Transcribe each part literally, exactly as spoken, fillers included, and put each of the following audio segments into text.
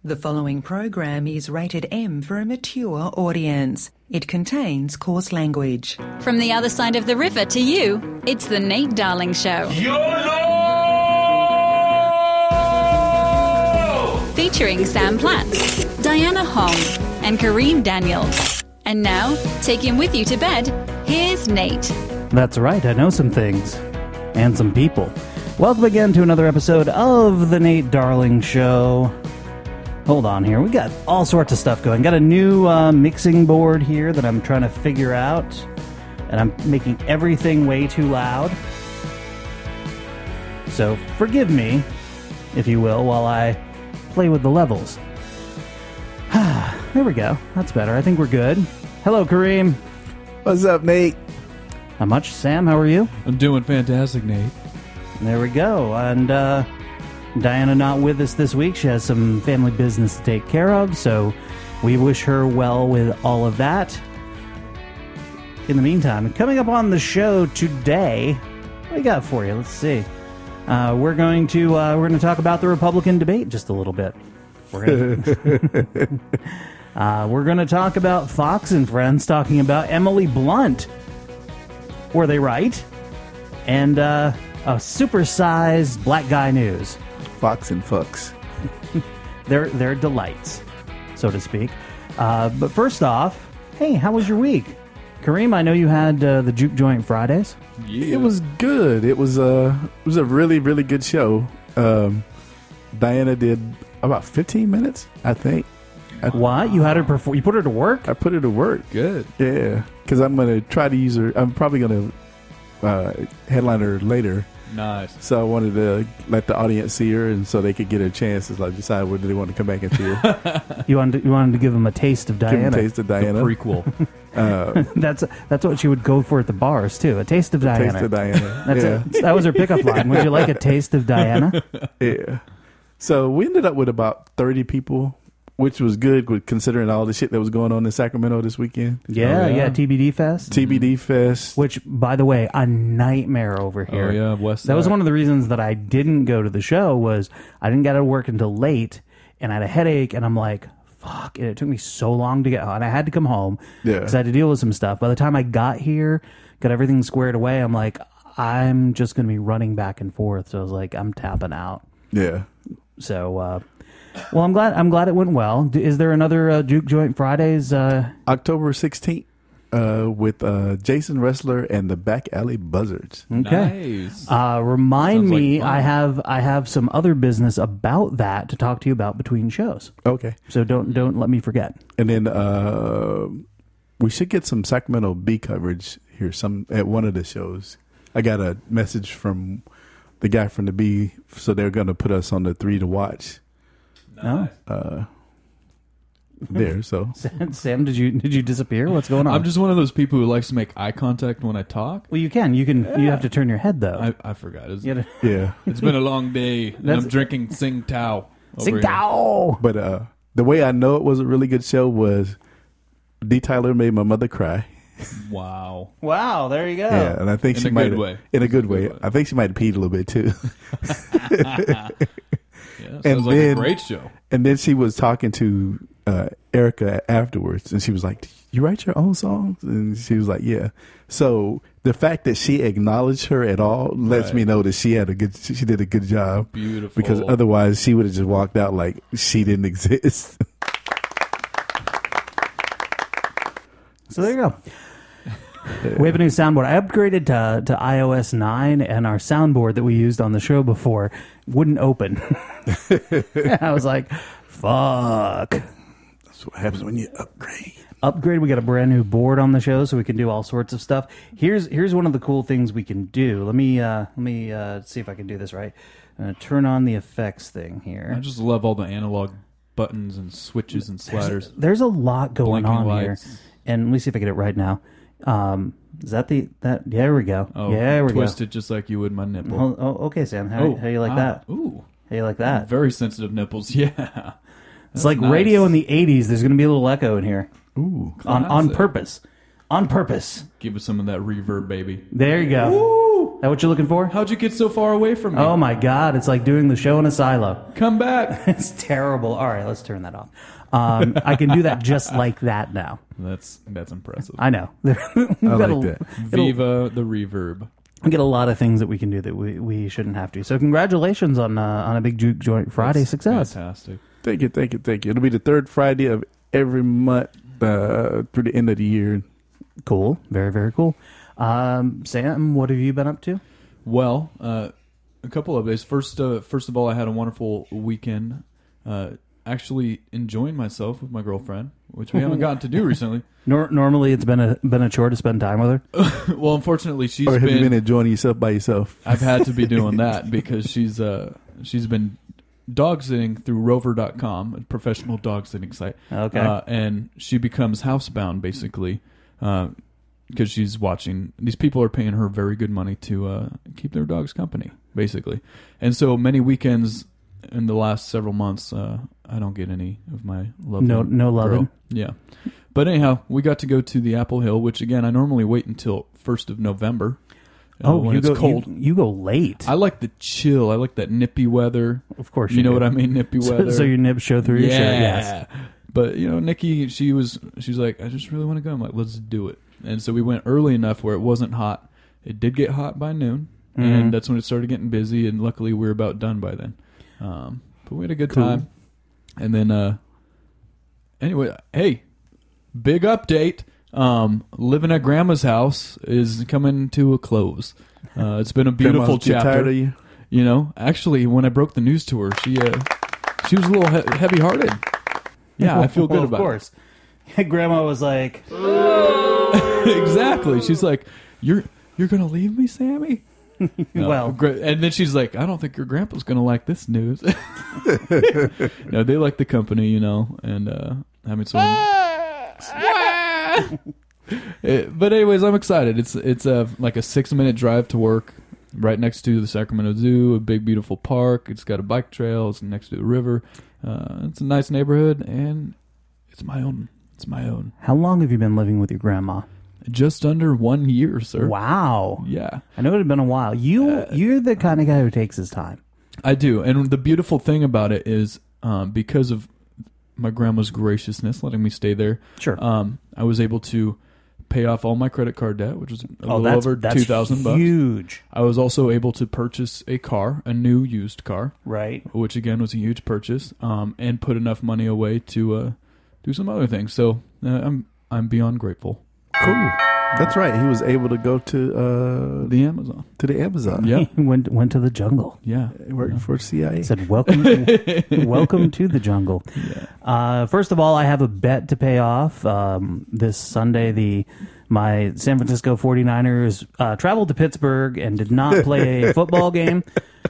The following program is rated M for a mature audience. It contains coarse language. From the other side of the river to you, it's the Nate Darling Show. YOLO! Featuring Sam Platts, Diana Hong, and Kareem Daniels. And now, take him with you to bed, here's Nate. That's right, I know some things. And some people. Welcome again to another episode of the Nate Darling Show. Hold on here. We got all sorts of stuff going. Got a new uh, mixing board here that I'm trying to figure out. And I'm making everything way too loud. So forgive me, if you will, while I play with the levels. There we go. That's better. I think we're good. Hello, Kareem. What's up, Nate? Not much. Sam, how are you? I'm doing fantastic, Nate. There we go. And, uh... Diana not with us this week. She has some family business to take care of, so we wish her well with all of that. In the meantime, coming up on the show today, what do we got for you? Let's see. Uh, we're going to uh, we're going to talk about the Republican debate just a little bit. We're going to uh, we're going to talk about Fox and Friends talking about Emily Blunt. Were they right? And uh, a supersized black guy news. Fox and fucks. they're, they're delights, so to speak. Uh, but first off, hey, how was your week? Kareem, I know you had uh, the Juke Joint Fridays. Yeah. It was good. It was, uh, it was a really, really good show. Um, Diana did about fifteen minutes, I think. I, what? You had her perform? You put her to work? I put her to work. Good. Yeah, because I'm going to try to use her. I'm probably going to uh, headline her later. Nice. So I wanted to let the audience see her, and so they could get a chance to like decide whether they want to come back and see her. you wanted to, you wanted to give them a taste of Diana. Give them a taste of Diana. The prequel. uh, that's that's what she would go for at the bars too. A taste of a Diana. Taste of Diana. That's yeah. it. That was her pickup line. Would you like a taste of Diana? Yeah. So we ended up with about thirty people, which was good with considering all the shit that was going on in Sacramento this weekend. Yeah, oh, yeah, yeah. T B D Fest. T B D Fest. Which, by the way, a nightmare over here. Oh, yeah, West Side. That was one of the reasons that I didn't go to the show was I didn't get out of work until late, and I had a headache, and I'm like, fuck, and it took me so long to get home, and I had to come home because yeah. I had to deal with some stuff. By the time I got here, got everything squared away, I'm like, I'm just going to be running back and forth. So I was like, I'm tapping out. Yeah. So, uh... well, I'm glad. I'm glad it went well. Is there another uh, Juke Joint Fridays? Uh... October sixteenth uh, with uh, Jason Wrestler and the Back Alley Buzzards. Okay. Nice. Uh, remind Sounds me, like fun. I have I have some other business about that to talk to you about between shows. Okay. So don't don't let me forget. And then uh, we should get some Sacramento Bee coverage here. Some at one of the shows. I got a message from the guy from the Bee, so they're going to put us on the three to watch. No, uh, there. So, Sam, did you did you disappear? What's going on? I'm just one of those people who likes to make eye contact when I talk. Well, you can. You can. Yeah. You have to turn your head though. I, I forgot. It's, gotta, yeah, it's been a long day. And I'm drinking Sing Tao. Sing Tao. But uh, the way I know it was a really good show was D. Tyler made my mother cry. Wow. Wow. There you go. Yeah, and I think in she a might good way. in a good way. I think she might have peed a little bit too. Yeah, sounds and like then, a great show. And then she was talking to uh, Erica afterwards, and she was like, "You write your own songs?" And she was like, "Yeah." So the fact that she acknowledged her at all lets right. me know that she had a good, she did a good job. Beautiful. Because otherwise, she would have just walked out like she didn't exist. So there you go. Yeah. We have a new soundboard. I upgraded to to i O S nine, and our soundboard that we used on the show before wouldn't open. I was like, fuck. That's what happens when you upgrade. Upgrade. We got a brand new board on the show, so we can do all sorts of stuff. Here's here's one of the cool things we can do. Let me uh, let me uh, see if I can do this right. I'm gonna turn on the effects thing here. I just love all the analog buttons and switches and sliders. There's, there's a lot going Blinking on lights. here, and let me see if I get it right now. Um, is that the that? Yeah, there we go. Oh, yeah, there we twist go. it just like you would my nipple. Oh, oh okay, Sam. How, oh, how you like ah, that? Ooh, how you like that? Very sensitive nipples. Yeah, That's it's like nice. radio in the eighties. There's going to be a little echo in here. Ooh, on on classic. purpose, on purpose. Give us some of that reverb, baby. There you go. that what you're looking for? How'd you get so far away from me? Oh my God, it's like doing the show in a silo. Come back. It's terrible. All right, let's turn that off. Um, I can do that just like that now. That's that's impressive. I know. We've I got like a- that. it'll- Viva the reverb. We get a lot of things that we can do that we, we shouldn't have to. So congratulations on uh, on a big Juke Joint Friday That's success. Fantastic. Thank you, thank you, thank you. It'll be the third Friday of every month uh, through the end of the year. Cool. Very, very cool. Um, Sam, what have you been up to? Well, uh, a couple of days. First, uh, first of all, I had a wonderful weekend. Uh, actually enjoying myself with my girlfriend, which we haven't gotten to do recently. Nor- normally, it's been a been a chore to spend time with her. Well, unfortunately, she's Or have been. you been enjoying yourself by yourself? I've had to be doing that because she's uh she's been dog sitting through rover dot com, a professional dog sitting site. Okay. Uh, and she becomes housebound basically because uh, she's watching. These people are paying her very good money to uh, keep their dogs company, basically. And so many weekends in the last several months, uh, I don't get any of my love. No- no loving? Yeah. But anyhow, we got to go to the Apple Hill, which again I normally wait until first of November. uh, Oh, when you it's go cold. You, you go late. I like the chill. I like that nippy weather. of course, You, you know do. what I mean, nippy So, weather. so your nibs show through your shirt. Yes. But you know, Nikki, she was, she's like, I just really want to go. I'm like, let's do it. And so we went early enough where it wasn't hot. It did get hot by noon, Mhm. and that's when it started getting busy. And luckily, we were about done by then. Um, but we had a good Cool. time. And then, uh, anyway, hey, big update. Um, living at Grandma's house is coming to a close. Uh, it's been a beautiful Grandma's get chapter. tired of you? You know, actually, when I broke the news to her, she uh, she was a little he- heavy-hearted. Yeah, I feel good Well, about Of course. Grandma was like, it. Exactly. She's like, "You're you're gonna leave me, Sammy?" No, well, gra- and then she's like, "I don't think your grandpa's gonna like this news." No, they like the company, you know, and uh, having some. It- but anyways, I'm excited. It's it's a like a six minute drive to work, right next to the Sacramento Zoo, a big beautiful park. It's got a bike trail. It's next to the river. Uh, it's a nice neighborhood, and it's my own. It's my own. how long have you been living with your grandma? Just under one year, sir. Wow. Yeah, I know it had been a while. You, Uh, you're the kind of guy who takes his time. I do. And the beautiful thing about it is um, because of my grandma's graciousness, letting me stay there. Sure. Um, I was able to pay off all my credit card debt, which was a oh, little that's, over that's two thousand bucks. huge. I was also able to purchase a car, a new used car, Right. which again was a huge purchase, um, and put enough money away to uh, do some other things. So uh, I'm I'm beyond grateful. Cool. That's right. He was able to go to uh, The Amazon. to the Amazon. Yeah. He went, went to the jungle. Yeah. Working for C I A. He said, welcome, welcome to the jungle. Yeah. Uh, first of all, I have a bet to pay off. Um, this Sunday, the my San Francisco forty-niners uh, traveled to Pittsburgh and did not play a football game.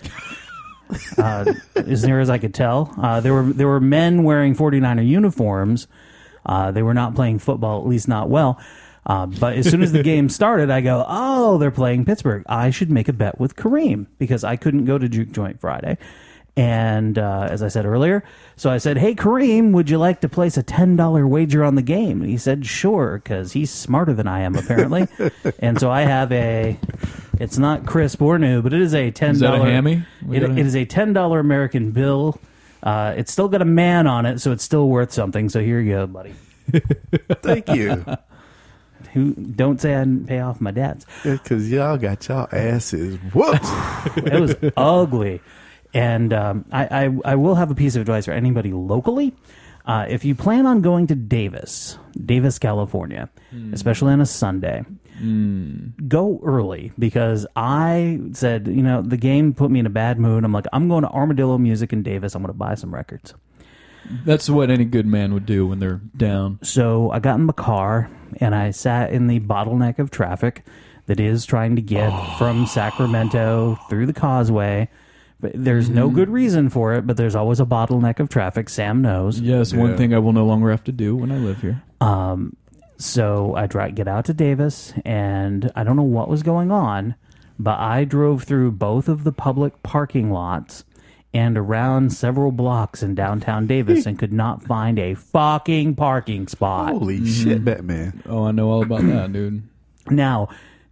Uh, as near as I could tell, uh, there were there were men wearing forty-niner uniforms. Uh, they were not playing football, at least not well. Uh, but as soon as the game started, I go, oh, they're playing Pittsburgh. I should make a bet with Kareem because I couldn't go to Juke Joint Friday. And uh, as I said earlier, so I said, hey, Kareem, would you like to place a ten dollar wager on the game? And he said, sure, because he's smarter than I am, apparently. And so I have a, it's not crisp or new, but it is a ten dollar. Is that a hammy? We It, got a- it is a ten dollar American bill. Uh, it's still got a man on it, so it's still worth something. So here you go, buddy. Thank you. Who don't say I didn't pay off my dad's. Because y'all got y'all asses whooped. It was ugly. And um, I, I, I will have a piece of advice for anybody locally. Uh, if you plan on going to Davis, Davis, California, Mm. especially on a Sunday, Mm. go early because I said, you know, the game put me in a bad mood. I'm like, I'm going to Armadillo Music in Davis. I'm going to buy some records. That's what any good man would do when they're down. So I got in my car and I sat in the bottleneck of traffic that is trying to get Oh. from Sacramento through the causeway. But there's no Mm-hmm. good reason for it, but there's always a bottleneck of traffic. Sam knows. Yes, Yeah. one thing I will no longer have to do when I live here. Um, so I tried get out to Davis, and I don't know what was going on, but I drove through both of the public parking lots and around several blocks in downtown Davis and could not find a fucking parking spot. Holy shit, Batman. Oh, I know all about that, dude. Now,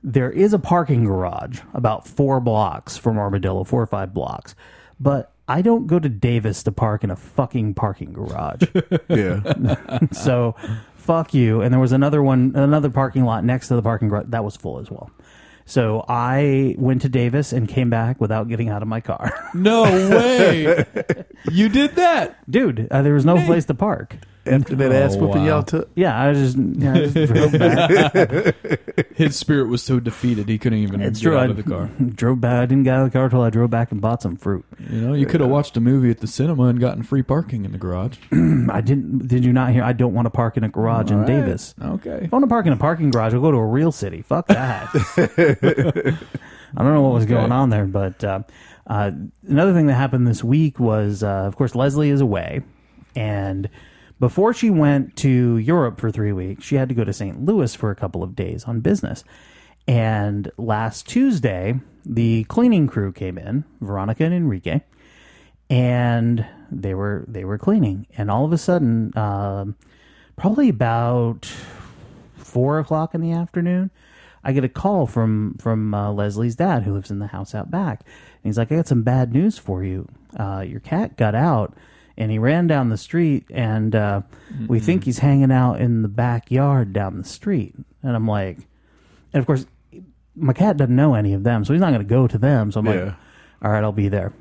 there is a parking garage about four blocks from Armadillo, four or five blocks. But I don't go to Davis to park in a fucking parking garage. Yeah. So, fuck you. And there was another one, another parking lot next to the parking garage that was full as well. So I went to Davis and came back without getting out of my car. No way. You did that? Dude, uh, there was no place to park. After that Oh, ass whooping wow. y'all took. Yeah, I was just, yeah, I just drove back. His spirit was so defeated he couldn't even It's get true. out I of the car. drove back. I didn't get out of the car until I drove back and bought some fruit. You know, you could have watched a movie at the cinema and gotten free parking in the garage. I didn't. Did you not hear? I don't want to park in a garage in All right. Davis. Okay. If I want to park in a parking garage, I'll go to a real city. Fuck that. I don't know what was Okay. going on there, but uh, uh, another thing that happened this week was, uh, of course, Leslie is away, and before she went to Europe for three weeks, she had to go to Saint Louis for a couple of days on business. And last Tuesday, the cleaning crew came in, Veronica and Enrique, and they were they were cleaning. And all of a sudden, um, probably about four o'clock in the afternoon, I get a call from from uh, Leslie's dad, who lives in the house out back. And he's like, "I got some bad news for you. Uh, your cat got out, and he ran down the street, and uh, we think he's hanging out in the backyard down the street." And I'm like, and of course, my cat doesn't know any of them, so he's not going to go to them. So I'm Yeah. like, all right, I'll be there.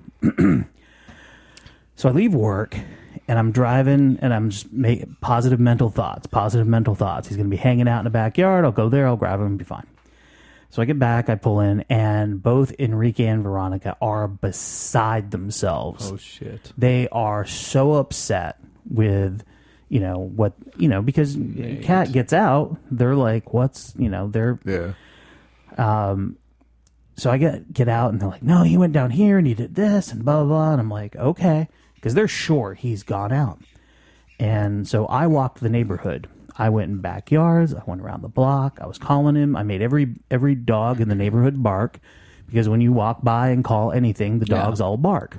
So I leave work, and I'm driving, and I'm just making positive mental thoughts, positive mental thoughts. He's going to be hanging out in the backyard. I'll go there. I'll grab him and be fine. So I get back, I pull in, and both Enrique and Veronica are beside themselves. Oh, shit. They are so upset with, you know, what, you know, because Nate. cat gets out, they're like, what's, you know, they're, Yeah. um, so I get, get out and they're like, no, he went down here and he did this and blah, blah, blah. And I'm like, okay, because they're sure he's gone out. And so I walked the neighborhood. I went in backyards. I went around the block. I was calling him. I made every every dog in the neighborhood bark, because when you walk by and call anything, the Yeah. dogs all bark.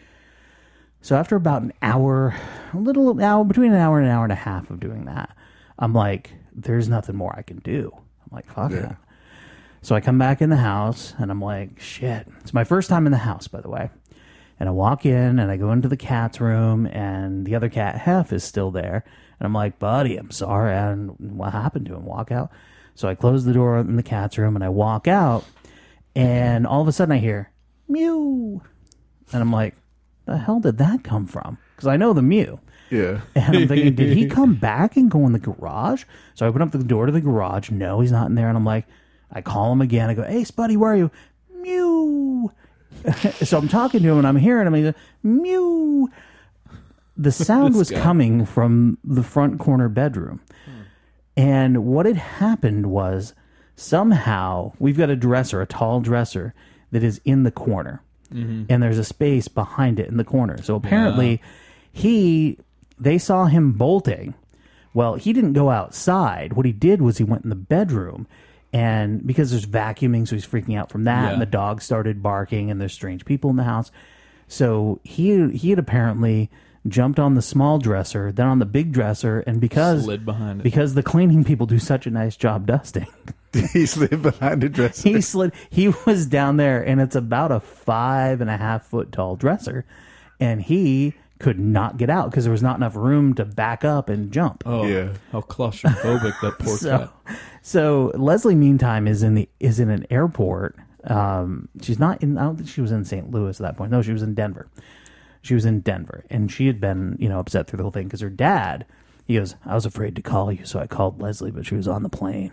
So after about an hour, a little hour, between an hour and an hour and a half of doing that, I'm like, there's nothing more I can do. I'm like, fuck Yeah. it. So I come back in the house and I'm like, shit. It's my first time in the house, by the way. And I walk in and I go into the cat's room, and the other cat, Hef, is still there. And I'm like, buddy, I'm sorry. And what happened to him? Walk out. So I close the door in the cat's room and I walk out, and all of a sudden I hear mew. And I'm like, the hell did that come from? Because I know the mew. Yeah. And I'm thinking, did he come back and go in the garage? So I open up the door to the garage. No, he's not in there. And I'm like, I call him again. I go, hey, Spuddy, where are you? Mew. So I'm talking to him and I'm hearing him. And he's like, mew. The sound This was guy. coming from the front corner bedroom. And what had happened was, somehow we've got a dresser, a tall dresser that is in the corner. Mm-hmm. And there's a space behind it in the corner. So apparently he, they saw him bolting. Well, he didn't go outside. What he did was he went in the bedroom, and because there's vacuuming, so he's freaking out from that, Yeah. and the dog started barking, and there's strange people in the house. So he he had apparently jumped on the small dresser, then on the big dresser, and because Slid behind it. because the cleaning people do such a nice job dusting, He slid behind the dresser. he slid. He was down there, and it's about a five and a half foot tall dresser, and he could not get out because there was not enough room to back up and jump. Oh, Yeah. how claustrophobic that poor So, cat. so Leslie, meantime, is in the is in an airport. Um, she's not in. I don't think she was in Saint Louis at that point. No, she was in Denver. She was in Denver, and she had been, you know, upset through the whole thing because her dad. He goes, I was afraid to call you, so I called Leslie, but she was on the plane.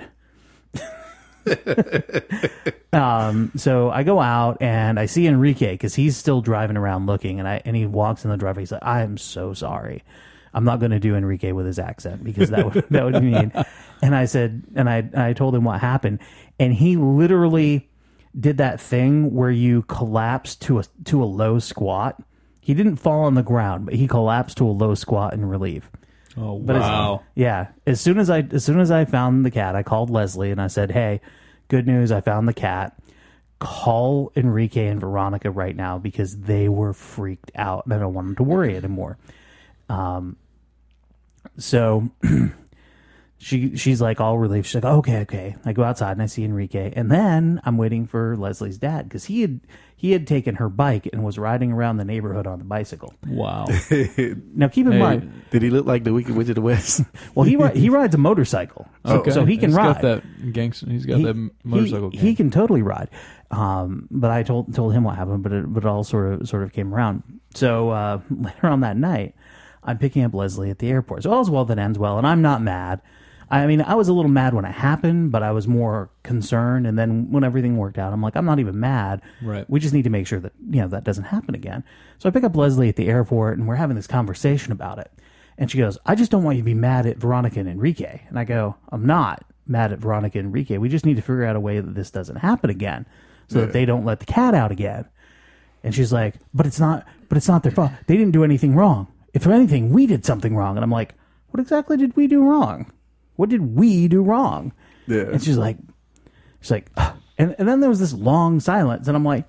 um, so I go out and I see Enrique because he's still driving around looking, and I and he walks in the driveway. He's like, I am so sorry. I'm not going to do Enrique with his accent because that would that would be mean. And I said, and I I told him what happened, and he literally did that thing where you collapse to a to a low squat. He didn't fall on the ground, but he collapsed to a low squat in relief. Oh, But as- wow. yeah. As soon as I as soon as I found the cat, I called Leslie and I said, "Hey, good news! I found the cat. Call Enrique and Veronica right now because they were freaked out and I don't want them to worry anymore." Um. So she she's like all relieved. She's like, oh, okay, okay. I go outside and I see Enrique, and then I'm waiting for Leslie's dad because he had he had taken her bike and was riding around the neighborhood on the bicycle. Wow. Now keep in Hey. mind, Did he look like the Wicked Witch of the West? well he ri- he rides a motorcycle, so, Okay. so he can he's ride. Got that gangster. He's got He- that motorcycle. He, gang. he can totally ride. Um, but I told told him what happened, but it, but it all sort of sort of came around. So uh, later on that night, I'm picking up Leslie at the airport. So all's well that ends well, and I'm not mad. I mean, I was a little mad when it happened, but I was more concerned. And then when everything worked out, I'm like, I'm not even mad. Right. We just need to make sure that, you know, that doesn't happen again. So I pick up Leslie at the airport, and we're having this conversation about it. And she goes, I just don't want you to be mad at Veronica and Enrique. And I go, I'm not mad at Veronica and Enrique. We just need to figure out a way that this doesn't happen again, so that they don't let the cat out again. And she's like, but it's not, but it's not their fault. They didn't do anything wrong. If anything, we did something wrong. And I'm like, what exactly did we do wrong? What did we do wrong? Yeah. And she's like, she's like, "Ugh." and and then there was this long silence, and I'm like,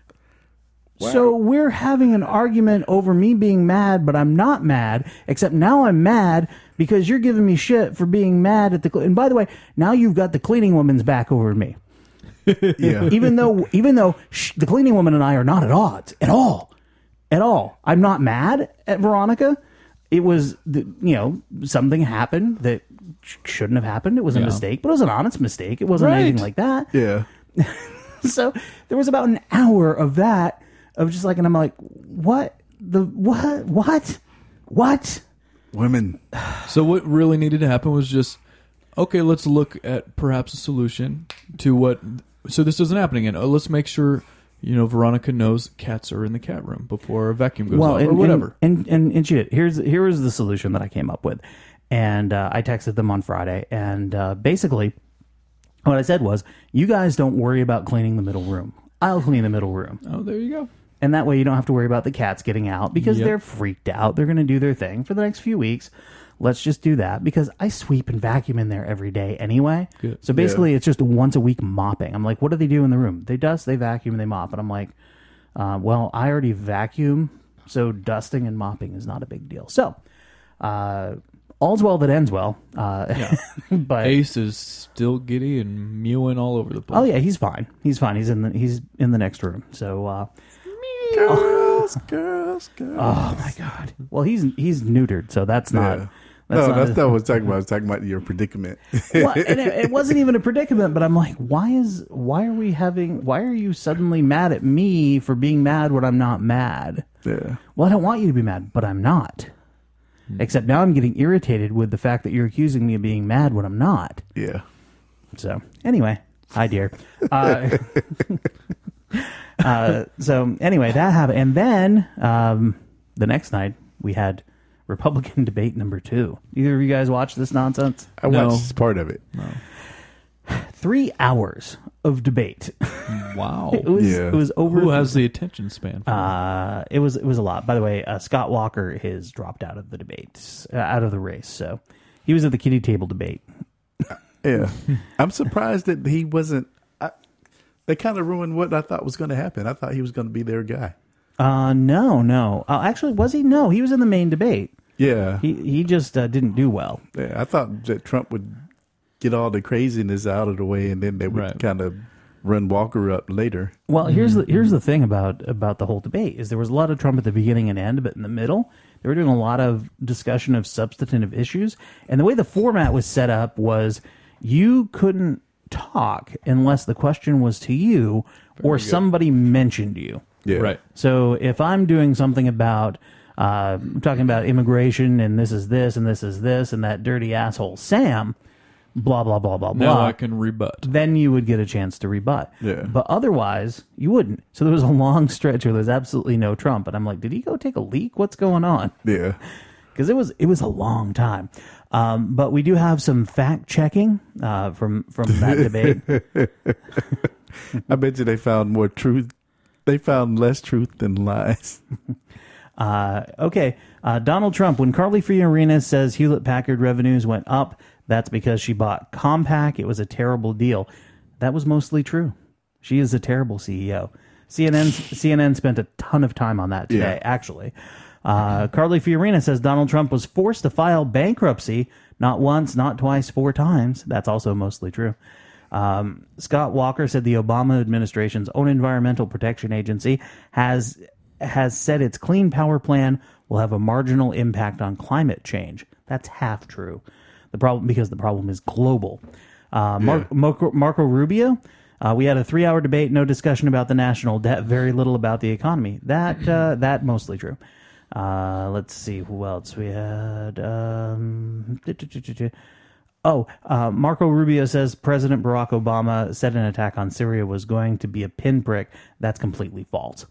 so we're having an argument over me being mad, but I'm not mad, except now I'm mad because you're giving me shit for being mad at the. Cl- and by the way, now you've got the cleaning woman's back over me. Yeah. even though even though sh- the cleaning woman and I are not at odds at all, at all. I'm not mad at Veronica. It was, the, you know, something happened that sh- shouldn't have happened. It was a Yeah. mistake, but it was an honest mistake. It wasn't Right. anything like that. Yeah. So there was about an hour of that, of just like, and I'm like, what the what what what? Women. So what really needed to happen was just, okay, let's look at perhaps a solution to what, so this doesn't happen again. Uh, let's make sure, you know, Veronica knows cats are in the cat room before a vacuum goes Well, off and, or whatever. And and, and, and shit, here's here was the solution that I came up with, and uh, I texted them on Friday, and uh, basically, what I said was, you guys don't worry about cleaning the middle room. I'll clean the middle room. Oh, there you go. And that way you don't have to worry about the cats getting out because Yep. they're freaked out. They're going to do their thing for the next few weeks. Let's just do that because I sweep and vacuum in there every day anyway. Good. So basically it's just once a week mopping. I'm like, what do they do in the room? They dust, they vacuum, and they mop. And I'm like, uh, well, I already vacuum, so dusting and mopping is not a big deal. So uh, all's well that ends well. Uh, Yeah. but Ace is still giddy and mewing all over the place. oh yeah, he's fine. He's fine. He's in the he's in the next room. So uh, Girls, girls, girls. oh my god. Well, he's he's neutered, so that's not. Yeah. That's no, not that's not what I was talking about. I was talking about your predicament. Well, and it, it wasn't even a predicament, but I'm like, why is why are we having? Why are you suddenly mad at me for being mad when I'm not mad? Yeah. Well, I don't want you to be mad, but I'm not. Except now I'm getting irritated with the fact that you're accusing me of being mad when I'm not. Yeah. So anyway, hi dear. Uh, uh, so anyway, that happened, and then um, the next night we had Republican debate number two. Either of you guys watch this nonsense? I No. watched part of it. Three hours of debate. Wow. It was Yeah. it was over. Who has the attention span? For Uh, it was it was a lot. By the way, uh, Scott Walker has dropped out of the debate, uh, out of the race. So he was at the kitty table debate. Yeah. I'm surprised that he wasn't. I, they kind of ruined what I thought was going to happen. I thought he was going to be their guy. Uh, no, no. Uh, actually, was he? No, he was in the main debate. Yeah. He he just uh, didn't do well. yeah. I thought that Trump would get all the craziness out of the way and then they would Right. kind of run Walker up later. Well, here's the here's the thing about about the whole debate is there was a lot of Trump at the beginning and end, but in the middle they were doing a lot of discussion of substantive issues. And the way the format was set up was you couldn't talk unless the question was to you or somebody mentioned you. Yeah. Right. So if I'm doing something about uh, talking about immigration and this is this and this is this and that dirty asshole Sam, blah blah blah blah Now blah, I can rebut. then you would get a chance to rebut. Yeah. But otherwise, you wouldn't. So there was a long stretch where there's absolutely no Trump, and I'm like, did he go take a leak? What's going on? Yeah. Because it was it was a long time. Um, but we do have some fact checking uh, from from that debate. I bet you they found more truth. They found less truth than lies. Uh, okay, uh, Donald Trump. When Carly Fiorina says Hewlett Packard revenues went up, that's because she bought Compaq. It was a terrible deal. That was mostly true. She is a terrible C E O. C N N C N N spent a ton of time on that today, Yeah. actually. Uh, Carly Fiorina says Donald Trump was forced to file bankruptcy Not once, not twice, four times. That's also mostly true. Um, Scott Walker said the Obama administration's own Environmental Protection Agency has has said its clean power plan will have a marginal impact on climate change. That's half true. The problem because the problem is global. Uh, Mar- Yeah. Marco, Marco Rubio, uh, we had a three-hour debate, no discussion about the national debt, very little about the economy. That uh, that mostly true. Uh, let's see who else we had. Um, oh, uh, Marco Rubio says President Barack Obama said an attack on Syria was going to be a pinprick. That's completely false.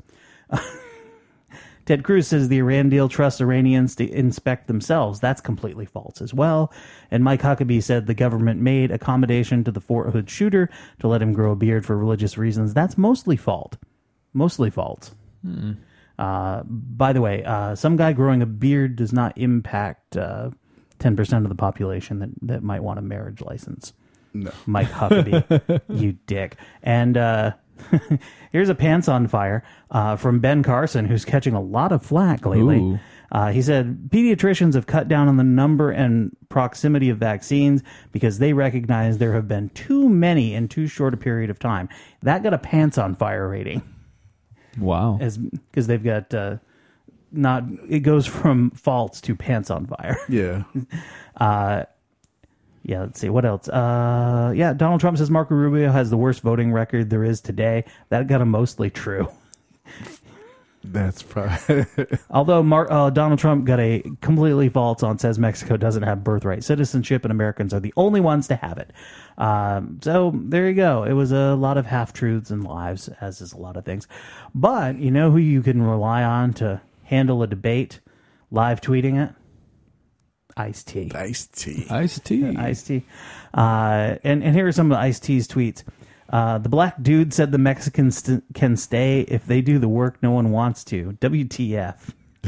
Ted Cruz says the Iran deal trusts Iranians to inspect themselves. That's completely false as well. And Mike Huckabee said the government made accommodation to the Fort Hood shooter to let him grow a beard for religious reasons. That's mostly false. Mostly false. Hmm. Uh, by the way, uh, some guy growing a beard does not impact uh, ten percent of the population that, that might want a marriage license. No. Mike Huckabee, you dick. And uh, here's a pants on fire uh, from Ben Carson, who's catching a lot of flack lately. Ooh. Uh, he said pediatricians have cut down on the number and proximity of vaccines because they recognize there have been too many in too short a period of time. That got a pants on fire rating. Wow. As because they've got uh, not it goes from false to pants on fire. Yeah. Uh, yeah, let's see what else. Uh, yeah, Donald Trump says Marco Rubio has the worst voting record there is today. That got a mostly true. That's probably. Although Mar- uh, Donald Trump got a completely false on says Mexico doesn't have birthright citizenship and Americans are the only ones to have it. Um, so there you go. It was a lot of half truths and lies, as is a lot of things. But you know who you can rely on to handle a debate, live tweeting it? Ice-T. Ice-T. Ice-T. Ice-T. Uh, and, and here are some of Ice-T's tweets. Uh, the black dude said the Mexicans st- can stay if they do the work no one wants to. W T F.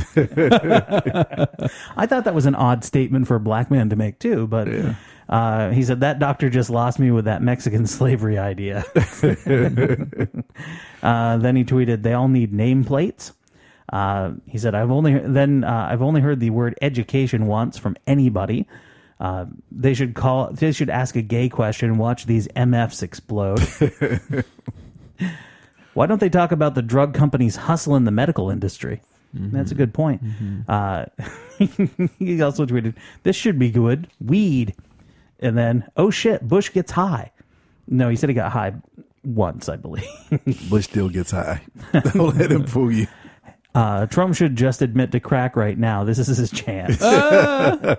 I thought that was an odd statement for a black man to make, too. But Yeah. uh, he said, that doctor just lost me with that Mexican slavery idea. uh, then he tweeted, they all need nameplates. Uh, he said, I've only then uh, I've only heard the word education once from anybody. Uh, they should call. They should ask a gay question and watch these M Fs explode. Why don't they talk about the drug companies hustle in the medical industry? Mm-hmm. That's a good point. Mm-hmm. Uh, he also tweeted, "This should be good. Weed." And then, oh shit, Bush gets high. No, he said he got high once, I believe. Bush still gets high. Don't let him fool you. Uh, Trump should just admit to crack right now. This is his chance. uh,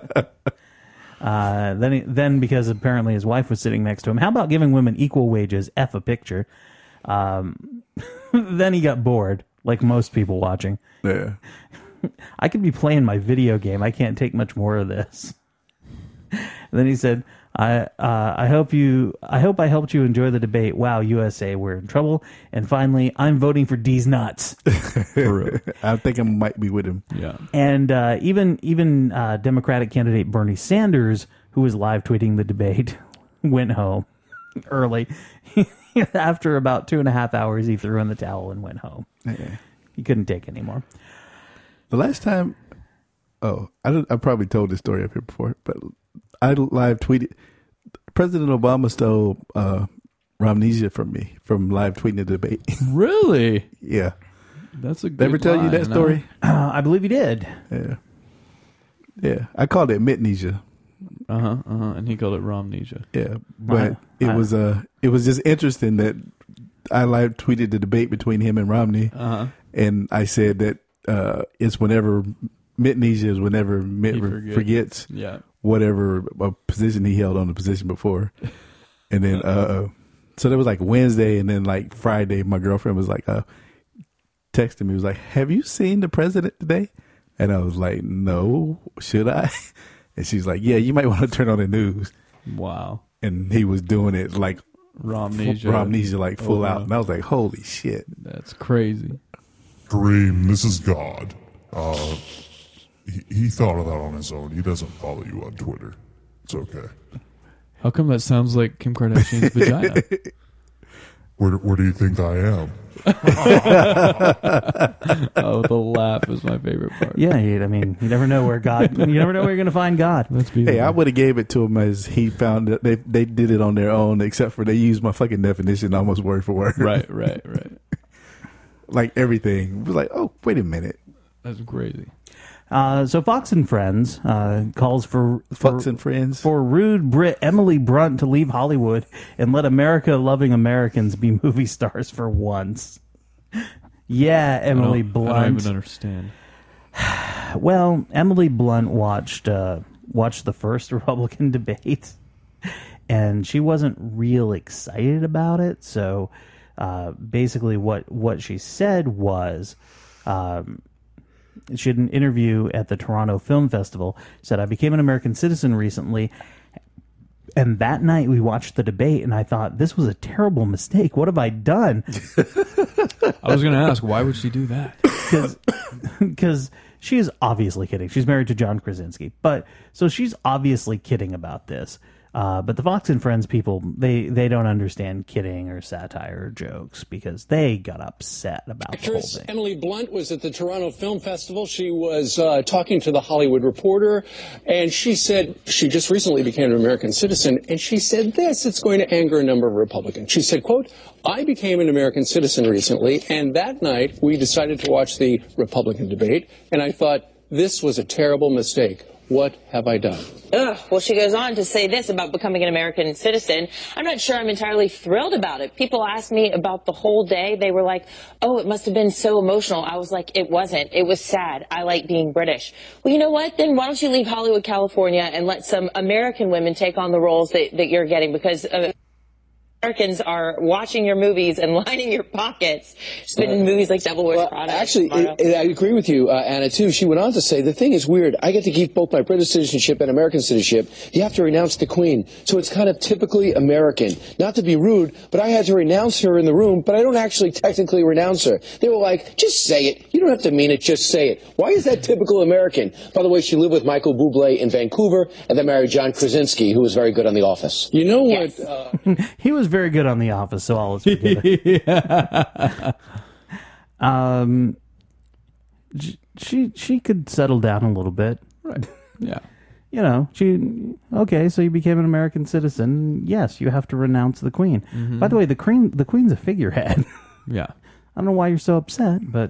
then, he, then because apparently his wife was sitting next to him. How about giving women equal wages? F a picture. Um, then he got bored, like most people watching. Yeah. I could be playing my video game. I can't take much more of this. And then he said, I uh, I hope you I hope I helped you enjoy the debate. Wow, U S A, we're in trouble. And finally, I'm voting for D's nuts. For real. I think I might be with him. Yeah. And uh, even even uh, Democratic candidate Bernie Sanders, who was live tweeting the debate, went home early. After about two and a half hours, he threw in the towel and went home. Yeah. He couldn't take anymore. The last time, oh, I don't, I probably told this story up here before, but I live tweeted. President Obama stole uh, Romnesia from me from live tweeting the debate. Really? Yeah. That's a good Did I ever tell you line, that story? Uh, I believe he did. Yeah. Yeah. I called it Mitnesia. Uh huh. Uh huh. And he called it Romnesia. Yeah. But I- it I- was uh it was just interesting that I live tweeted the debate between him and Romney, Uh huh. and I said that uh, it's whenever Mitnesia is whenever Mitt He re- forgets. forgets Yeah. whatever uh, position he held on the position before. And then, uh, so that was like Wednesday, and then like Friday, my girlfriend was like, uh, texting me, was like, have you seen the president today? And I was like, no, should I? And she's like, yeah, you might want to turn on the news. Wow. And he was doing it like Romnesia. full, Romnesia, like full Oh, out. wow. And I was like, holy shit. That's crazy. Kareem, this is God. Uh, he, he thought of that on his own. He doesn't follow you on Twitter. It's okay. How come that sounds like Kim Kardashian's vagina? Where, where do you think I am? Oh, the laugh is my favorite part. Yeah, you, I mean, you never know where God. You never know where you're going to find God. That's beautiful. Hey, I would have gave it to him as he found it. They they did it on their own, except for they used my fucking definition almost word for word. Right, right, right. Like everything. It was like, oh, wait a minute. That's crazy. Uh, so Fox and Friends uh, calls for, for Fox and Friends. for rude Brit Emily Blunt to leave Hollywood and let America-loving Americans be movie stars for once. Yeah, Emily I don't, Blunt. I don't even understand. Well, Emily Blunt watched uh, watched the first Republican debate, and she wasn't real excited about it. So, uh, basically, what what she said was, um, she had an interview at the Toronto Film Festival. Said, "I became an American citizen recently." And that night we watched the debate, and I thought, this was a terrible mistake. What have I done? I was going to ask, why would she do that? Because she is obviously kidding. She's married to John Krasinski. But so she's obviously kidding about this. Uh, but the Fox and Friends people, they, they don't understand kidding or satire or jokes because they got upset about the whole Actress thing. Emily Blunt was at the Toronto Film Festival. She was uh, talking to the Hollywood Reporter, and she said she just recently became an American citizen, and she said this, it's going to anger a number of Republicans. She said, quote, I became an American citizen recently, and that night we decided to watch the Republican debate, and I thought, this was a terrible mistake. What have I done? Ugh. Well, she goes on to say this about becoming an American citizen. I'm not sure I'm entirely thrilled about it. People asked me about the whole day. They were like, oh, it must have been so emotional. I was like, it wasn't. It was sad. I like being British. Well, you know what? Then why don't you leave Hollywood, California, and let some American women take on the roles that, that you're getting? Because uh, Americans are watching your movies and lining your pockets, spinning uh, movies like Devil Wears well, Prada. Actually, it, it, I agree with you, uh, Anna, too. She went on to say, the thing is weird. I get to keep both my British citizenship and American citizenship. You have to renounce the Queen. So it's kind of typically American. Not to be rude, but I had to renounce her in the room, but I don't actually technically renounce her. They were like, just say it. You don't have to mean it. Just say it. Why is that typical American? By the way, she lived with Michael Bublé in Vancouver and then married John Krasinski, who was very good on The Office. You know Yes. what? Uh, He was very good on The Office, so I'll forgive it. um, she she could settle down a little bit, Right. Yeah. you know. She okay, so you became an American citizen. Yes, you have to renounce the Queen. Mm-hmm. By the way, the Queen the Queen's a figurehead. Yeah. I don't know why you're so upset, but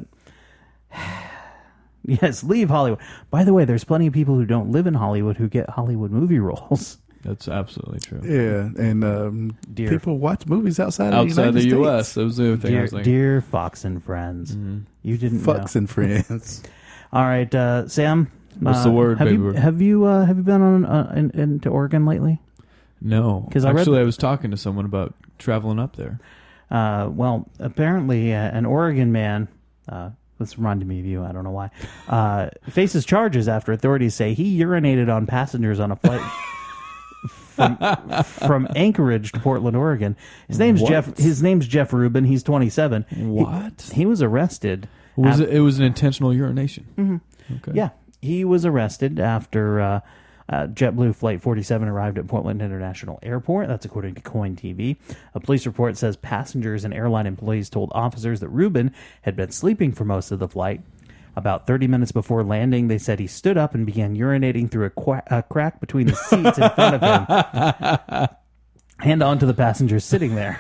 yes, leave Hollywood. By the way, there's plenty of people who don't live in Hollywood who get Hollywood movie roles. That's absolutely true. Yeah, and um, Dear- people watch movies outside, Outside of the the United U S, States. that was the other thing I Dear, was like, dear Fox and Friends, Mm-hmm. you didn't Fucks know. and Friends. All right, uh, Sam. What's uh, the word, have baby you, word? Have you uh, have you been on uh, in, into Oregon lately? no. 'Cause I read- Actually, I was talking to someone about traveling up there. Uh, well, apparently, uh, an Oregon man. Uh, this reminded me of you. I don't know why. Uh, faces charges after authorities say he urinated on passengers on a flight from, from Anchorage to Portland, Oregon. His name's What? Jeff. His name's Jeff Rubin. He's twenty-seven. What? He, he was arrested. Was af- it, it was an intentional urination. Mm-hmm. Okay. Yeah, he was arrested after uh, uh, JetBlue Flight forty-seven arrived at Portland International Airport. That's according to Coin T V. A police report says passengers and airline employees told officers that Rubin had been sleeping for most of the flight. About thirty minutes before landing, they said he stood up and began urinating through a, qu- a crack between the seats in front of him and onto the passengers sitting there.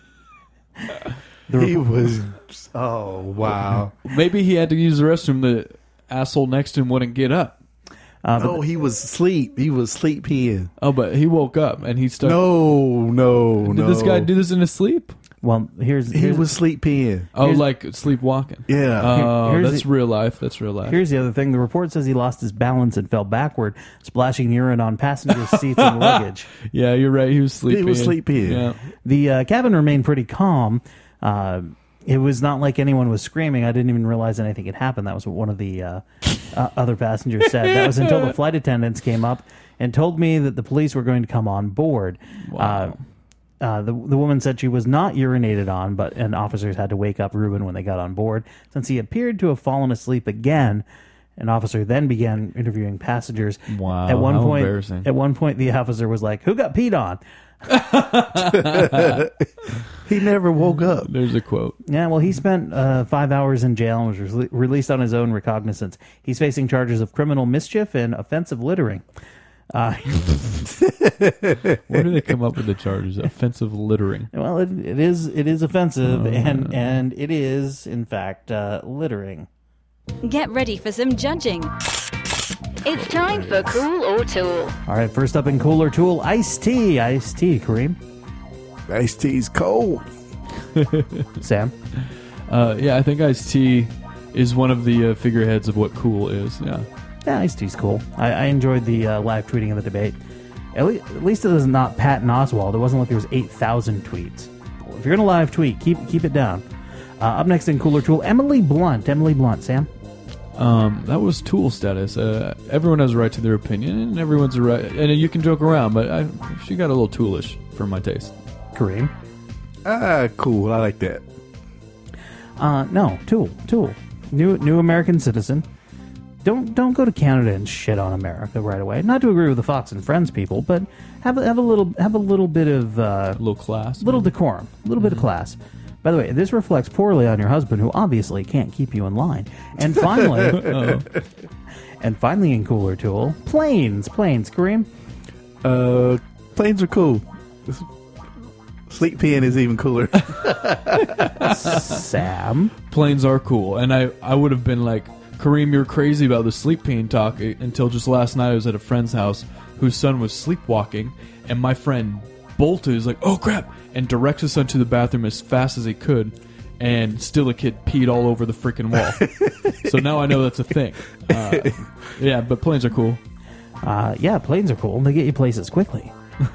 The He report- was. Oh wow! Maybe he had to use the restroom. The asshole next to him wouldn't get up. uh, but No, he was asleep. He was sleep peeing. Oh, but he woke up and he stuck. No, no, Did no. this guy do this in his sleep? well, here's, He here's was sleep peeing. Oh, Here's- like sleepwalking. Yeah. Oh, Here- here's that's the- real life. That's real life. Here's the other thing. The report says he lost his balance and fell backward, splashing urine on passengers' seats and luggage. Yeah, you're right. He was sleeping. was sleeping. Yeah. The uh, cabin remained pretty calm. Uh, it was not like anyone was screaming. I didn't even realize anything had happened. That was what one of the uh, uh, other passengers said. That was until the flight attendants came up and told me that the police were going to come on board. Wow. Uh, uh, the the woman said she was not urinated on, but and officers had to wake up Rubin when they got on board since he appeared to have fallen asleep again. An officer then began interviewing passengers. Wow, At one how point, embarrassing. at one point, the officer was like, "Who got peed on?" He never woke up. There's a quote. Yeah, well, he spent uh, five hours in jail and was re- released on his own recognizance. He's facing charges of criminal mischief and offensive littering. Uh, Where do they come up with the charges? Offensive littering. well, it, it is it is offensive, oh, and yeah. and it is in fact uh, littering. Get ready for some judging. It's time for Cool or Tool. All right, first up in Cool or Tool, Ice-T. Ice-T, Kareem. Ice-T's cold. Sam? Uh, yeah, I think Ice-T is one of the uh, figureheads of what cool is. Yeah, yeah, Ice-T's cool. I, I enjoyed the uh, live tweeting of the debate. At, le- at least it was not Patton Oswalt. It wasn't like there was eight thousand tweets. If you're going to live tweet, keep keep it down. Uh, up next in Cool or Tool, Emily Blunt. Emily Blunt, Sam? Um, that was tool status. Uh, everyone has a right to their opinion, and everyone's a right. And you can joke around, but I, she got a little toolish for my taste. Kareem? Ah, cool. I like that. Uh, no, Tool, Tool, new new American citizen. Don't don't go to Canada and shit on America right away. Not to agree with the Fox and Friends people, but have a, have a little have a little bit of uh, a little class, little maybe. decorum, a little mm-hmm. bit of class. By the way, this reflects poorly on your husband, who obviously can't keep you in line. And finally, oh. and finally, in Cool or Tool, planes, planes. Kareem? Uh, planes are cool. Sleep peeing is even cooler. Sam? Planes are cool. And I, I would have been like, Kareem, you're crazy about the sleep peeing talk until just last night I was at a friend's house whose son was sleepwalking, and my friend bolted, is like, oh crap, and directs his son to the bathroom as fast as he could, and still a kid peed all over the freaking wall. So now I know that's a thing. Uh, yeah, but planes are cool. Uh, yeah, planes are cool. They get you places quickly.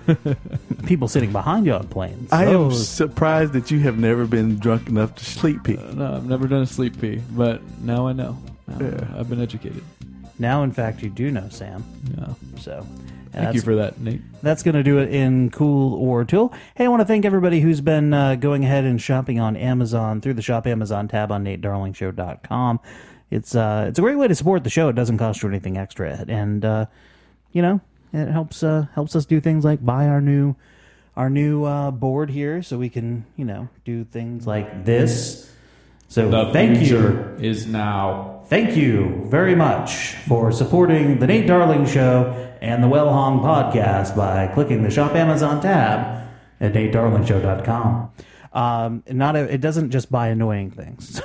People sitting behind you on planes. I Those. am surprised that you have never been drunk enough to sleep pee. Uh, no, I've never done a sleep pee, but now I know. Now yeah. I've been educated. Now, in fact, you do know, Sam. Yeah. So, thank you for that, Nate. That's going to do it in Cool or Tool. Hey, I want to thank everybody who's been uh, going ahead and shopping on Amazon through the Shop Amazon tab on Nate Darling Show dot com. It's uh, it's a great way to support the show. It doesn't cost you anything extra, and uh, you know, it helps uh, helps us do things like buy our new our new uh, board here, so we can you know do things like this. So the thank future you is now. Thank you very much for supporting the Nate Darling Show and the Well Hong Podcast by clicking the Shop Amazon tab at Nate Darling Show dot com. Um, not a, it doesn't just buy annoying things.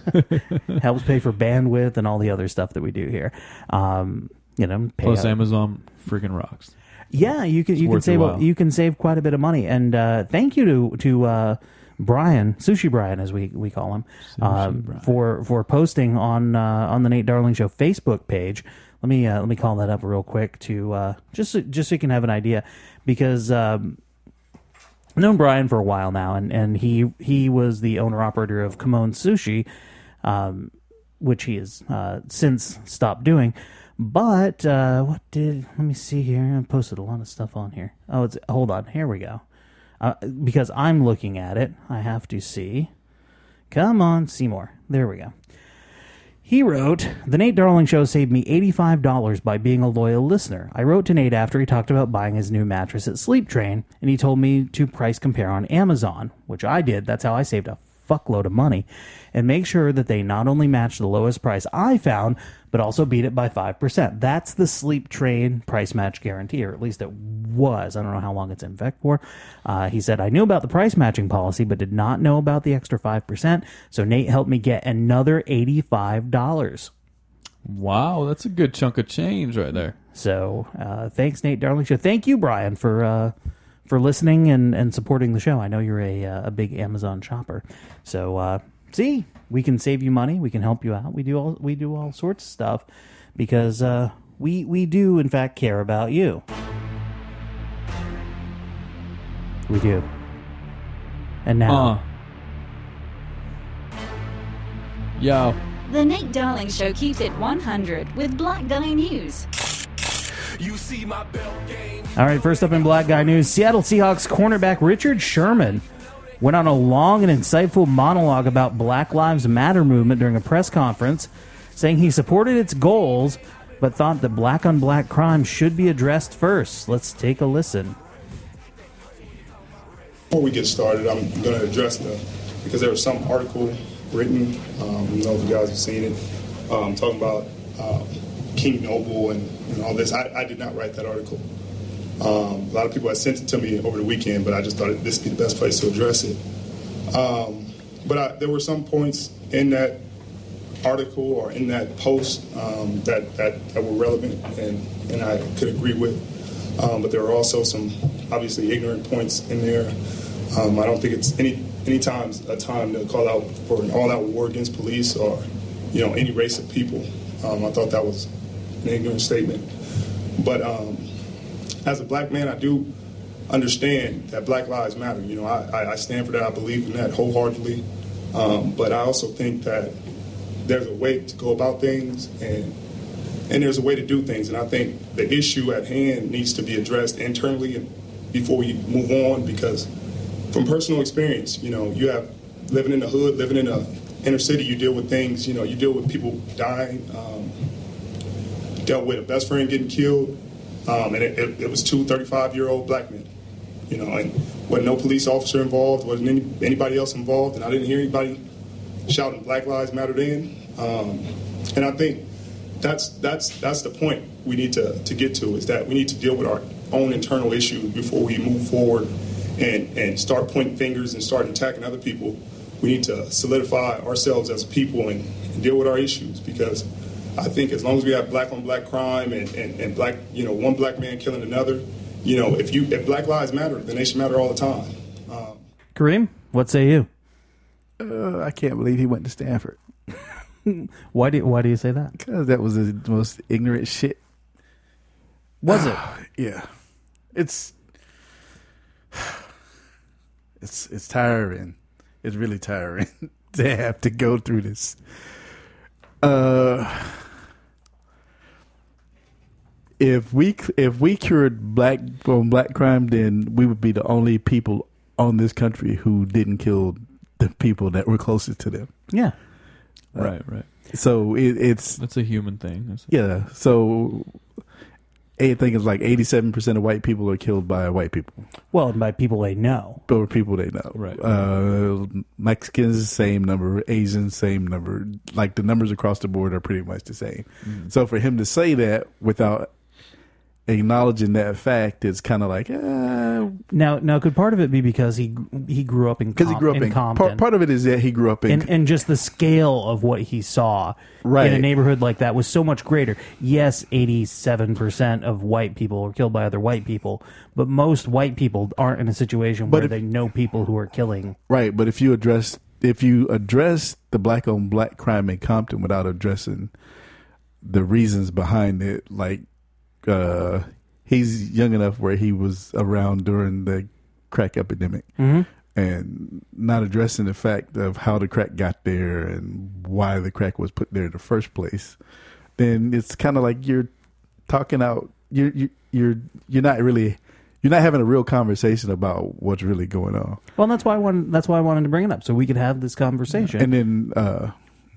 Helps pay for bandwidth and all the other stuff that we do here. Um, you know, pay plus out. Amazon freaking rocks. Yeah, you can it's you can save a, you can save quite a bit of money. And uh, thank you to to uh, Brian, Sushi Brian, as we, we call him, uh, for for posting on uh, on the Nate Darling Show Facebook page. Let me uh, let me call that up real quick to uh, just so, just so you can have an idea, because um, I've known Brian for a while now, and, and he he was the owner operator of Kimon Sushi, um, which he has uh, since stopped doing. But uh, what did let me see here? I posted a lot of stuff on here. Oh, it's hold on. Here we go. Uh, because I'm looking at it, I have to see. Come on, Seymour. There we go. He wrote, "The Nate Darling Show saved me eighty-five dollars by being a loyal listener. I wrote to Nate after he talked about buying his new mattress at Sleep Train, and he told me to price compare on Amazon, which I did. That's how I saved a fuckload of money, and make sure that they not only match the lowest price I found, but also beat it by five percent. That's the Sleep Train price match guarantee, or at least it was. I don't know how long it's in effect for. Uh, he said, I knew about the price matching policy, but did not know about the extra five percent, so Nate helped me get another eighty-five dollars. Wow, that's a good chunk of change right there. So uh, thanks, Nate Darling Show. Thank you, Brian, for uh, for listening and, and supporting the show. I know you're a, a big Amazon shopper. So, uh, see, we can save you money. We can help you out. We do all we do all sorts of stuff because uh, we we do in fact care about you. We do. And now, uh. yo, the Nate Darling Show keeps it one hundred with Black Guy News. You see my belt game. All right, first up in Black Guy News, Seattle Seahawks cornerback Richard Sherman went on a long and insightful monologue about Black Lives Matter movement during a press conference, saying he supported its goals, but thought that black-on-black crime should be addressed first. Let's take a listen. before we get started, I'm going to address the, because there was some article written, um, I don't know if you guys have seen it, um, talking about uh, King Noble and, and all this. I, I did not write that article. Um, a lot of people had sent it to me over the weekend, but I just thought this would be the best place to address it. Um, but I, there were some points in that article or in that post um, that, that, that were relevant and, and I could agree with. Um, but there are also some obviously ignorant points in there. Um, I don't think it's any any times a time to call out for an all-out war against police or, you know, any race of people. Um, I thought that was an ignorant statement. But um, as a black man, I do understand that Black Lives Matter. You know, I, I stand for that. I believe in that wholeheartedly. Um, but I also think that there's a way to go about things and and there's a way to do things. And I think the issue at hand needs to be addressed internally and before we move on, because from personal experience, you know, you have living in the hood, living in a inner city, you deal with things, you know, you deal with people dying, um, dealt with a best friend getting killed, um, and it, it, it was two thirty-five-year-old black men, you know, and wasn't no police officer involved, wasn't any, anybody else involved, and I didn't hear anybody shouting Black Lives Matter then. Um, and I think that's that's that's the point we need to, to get to, is that we need to deal with our own internal issues before we move forward and, and start pointing fingers and start attacking other people. We need to solidify ourselves as a people and, and deal with our issues, because I think as long as we have black on black crime and, and, and black, you know, one black man killing another, you know, if you if Black Lives Matter, then they should matter all the time. Um, Kareem, what say you? Uh, I can't believe he went to Stanford. Why do you, why do you say that? Because that was the most ignorant shit. Was it? Yeah. It's it's it's tiring. It's really tiring to have to go through this. Uh, if we if we cured black from black crime, then we would be the only people on this country who didn't kill the people that were closest to them. Yeah. Uh, right, right. So it, it's that's a human thing. That's yeah. So I think it's like eighty-seven percent of white people are killed by white people. Well, by people they know. Or people they know. Right. Uh, Mexicans, same number. Asians, same number. Like the numbers across the board are pretty much the same. Mm. So for him to say that without acknowledging that fact, it's kind of like, uh, now, now, could part of it be because he he grew up in because Com- he grew up in, in Compton? Part, part of it is that he grew up in, and, and just the scale of what he saw right. in a neighborhood like that was so much greater. Yes, eighty-seven percent of white people are killed by other white people, but most white people aren't in a situation but where if, they know people who are killing. Right, but if you address if you address the black on black crime in Compton without addressing the reasons behind it, like. Uh, he's young enough where he was around during the crack epidemic, mm-hmm. and not addressing the fact of how the crack got there and why the crack was put there in the first place, then it's kind of like you're talking out. You're you, you're you're not really you're not having a real conversation about what's really going on. Well, that's why I wanted, that's why I wanted to bring it up, so we could have this conversation, and then uh,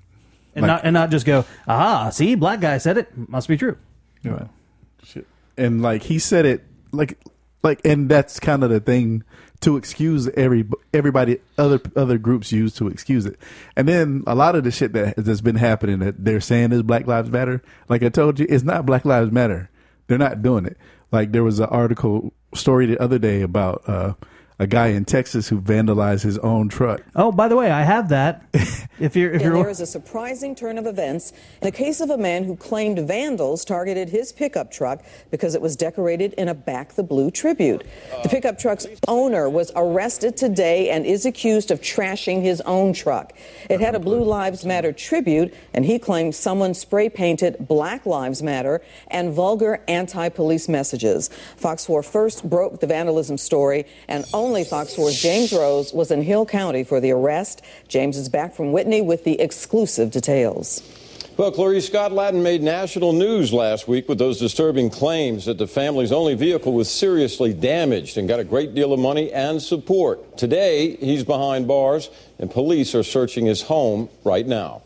and like, not and not just go, aha, see, black guy said it, must be true. You know. Shit. And like he said it, like, like, and that's kind of the thing to excuse every everybody other other groups use to excuse it. And then a lot of the shit that that's been happening that they're saying is Black Lives Matter. Like I told you, it's not Black Lives Matter. They're not doing it. Like there was an article story the other day about uh, a guy in Texas who vandalized his own truck. Oh, by the way, I have that. If you're, if and you're, there is a surprising turn of events in the case of a man who claimed vandals targeted his pickup truck because it was decorated in a Back the Blue tribute. The pickup truck's owner was arrested today and is accused of trashing his own truck. It had a Blue Lives Matter tribute, and he claimed someone spray painted Black Lives Matter and vulgar anti-police messages. Fox four first broke the vandalism story, and only Fox four's James Rose was in Hill County for the arrest. James is back from Whitney with the exclusive details. Well, Clarice, Scott Lattin made national news last week with those disturbing claims that the family's only vehicle was seriously damaged and got a great deal of money and support. Today, he's behind bars, and police are searching his home right now.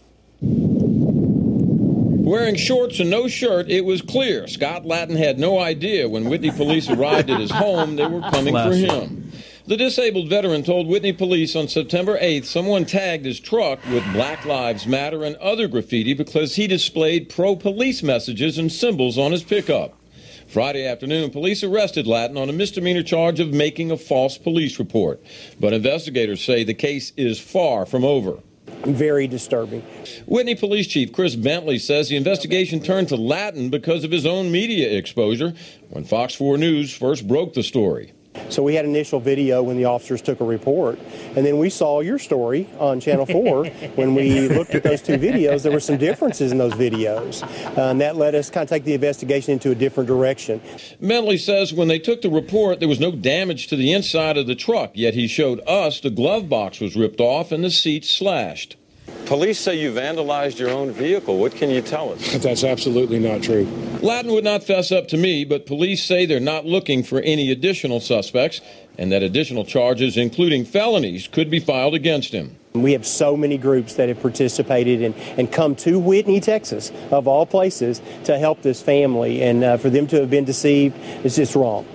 Wearing shorts and no shirt, it was clear Scott Lattin had no idea when Whitney police arrived at his home they were coming for him. The disabled veteran told Whitney police on September eighth someone tagged his truck with Black Lives Matter and other graffiti because he displayed pro-police messages and symbols on his pickup. Friday afternoon, police arrested Lattin on a misdemeanor charge of making a false police report. But investigators say the case is far from over. Very disturbing. Whitney Police Chief Chris Bentley says the investigation turned to Lattin because of his own media exposure when Fox four News first broke the story. So we had initial video when the officers took a report, and then we saw your story on Channel four. When we looked at those two videos, there were some differences in those videos, uh, and that let us kind of take the investigation into a different direction. Bentley says when they took the report, there was no damage to the inside of the truck, yet he showed us the glove box was ripped off and the seats slashed. Police say you vandalized your own vehicle. What can you tell us? That's absolutely not true. Lattin would not fess up to me, but police say they're not looking for any additional suspects and that additional charges, including felonies, could be filed against him. We have so many groups that have participated and, and come to Whitney, Texas, of all places, to help this family. And uh, for them to have been deceived is just wrong.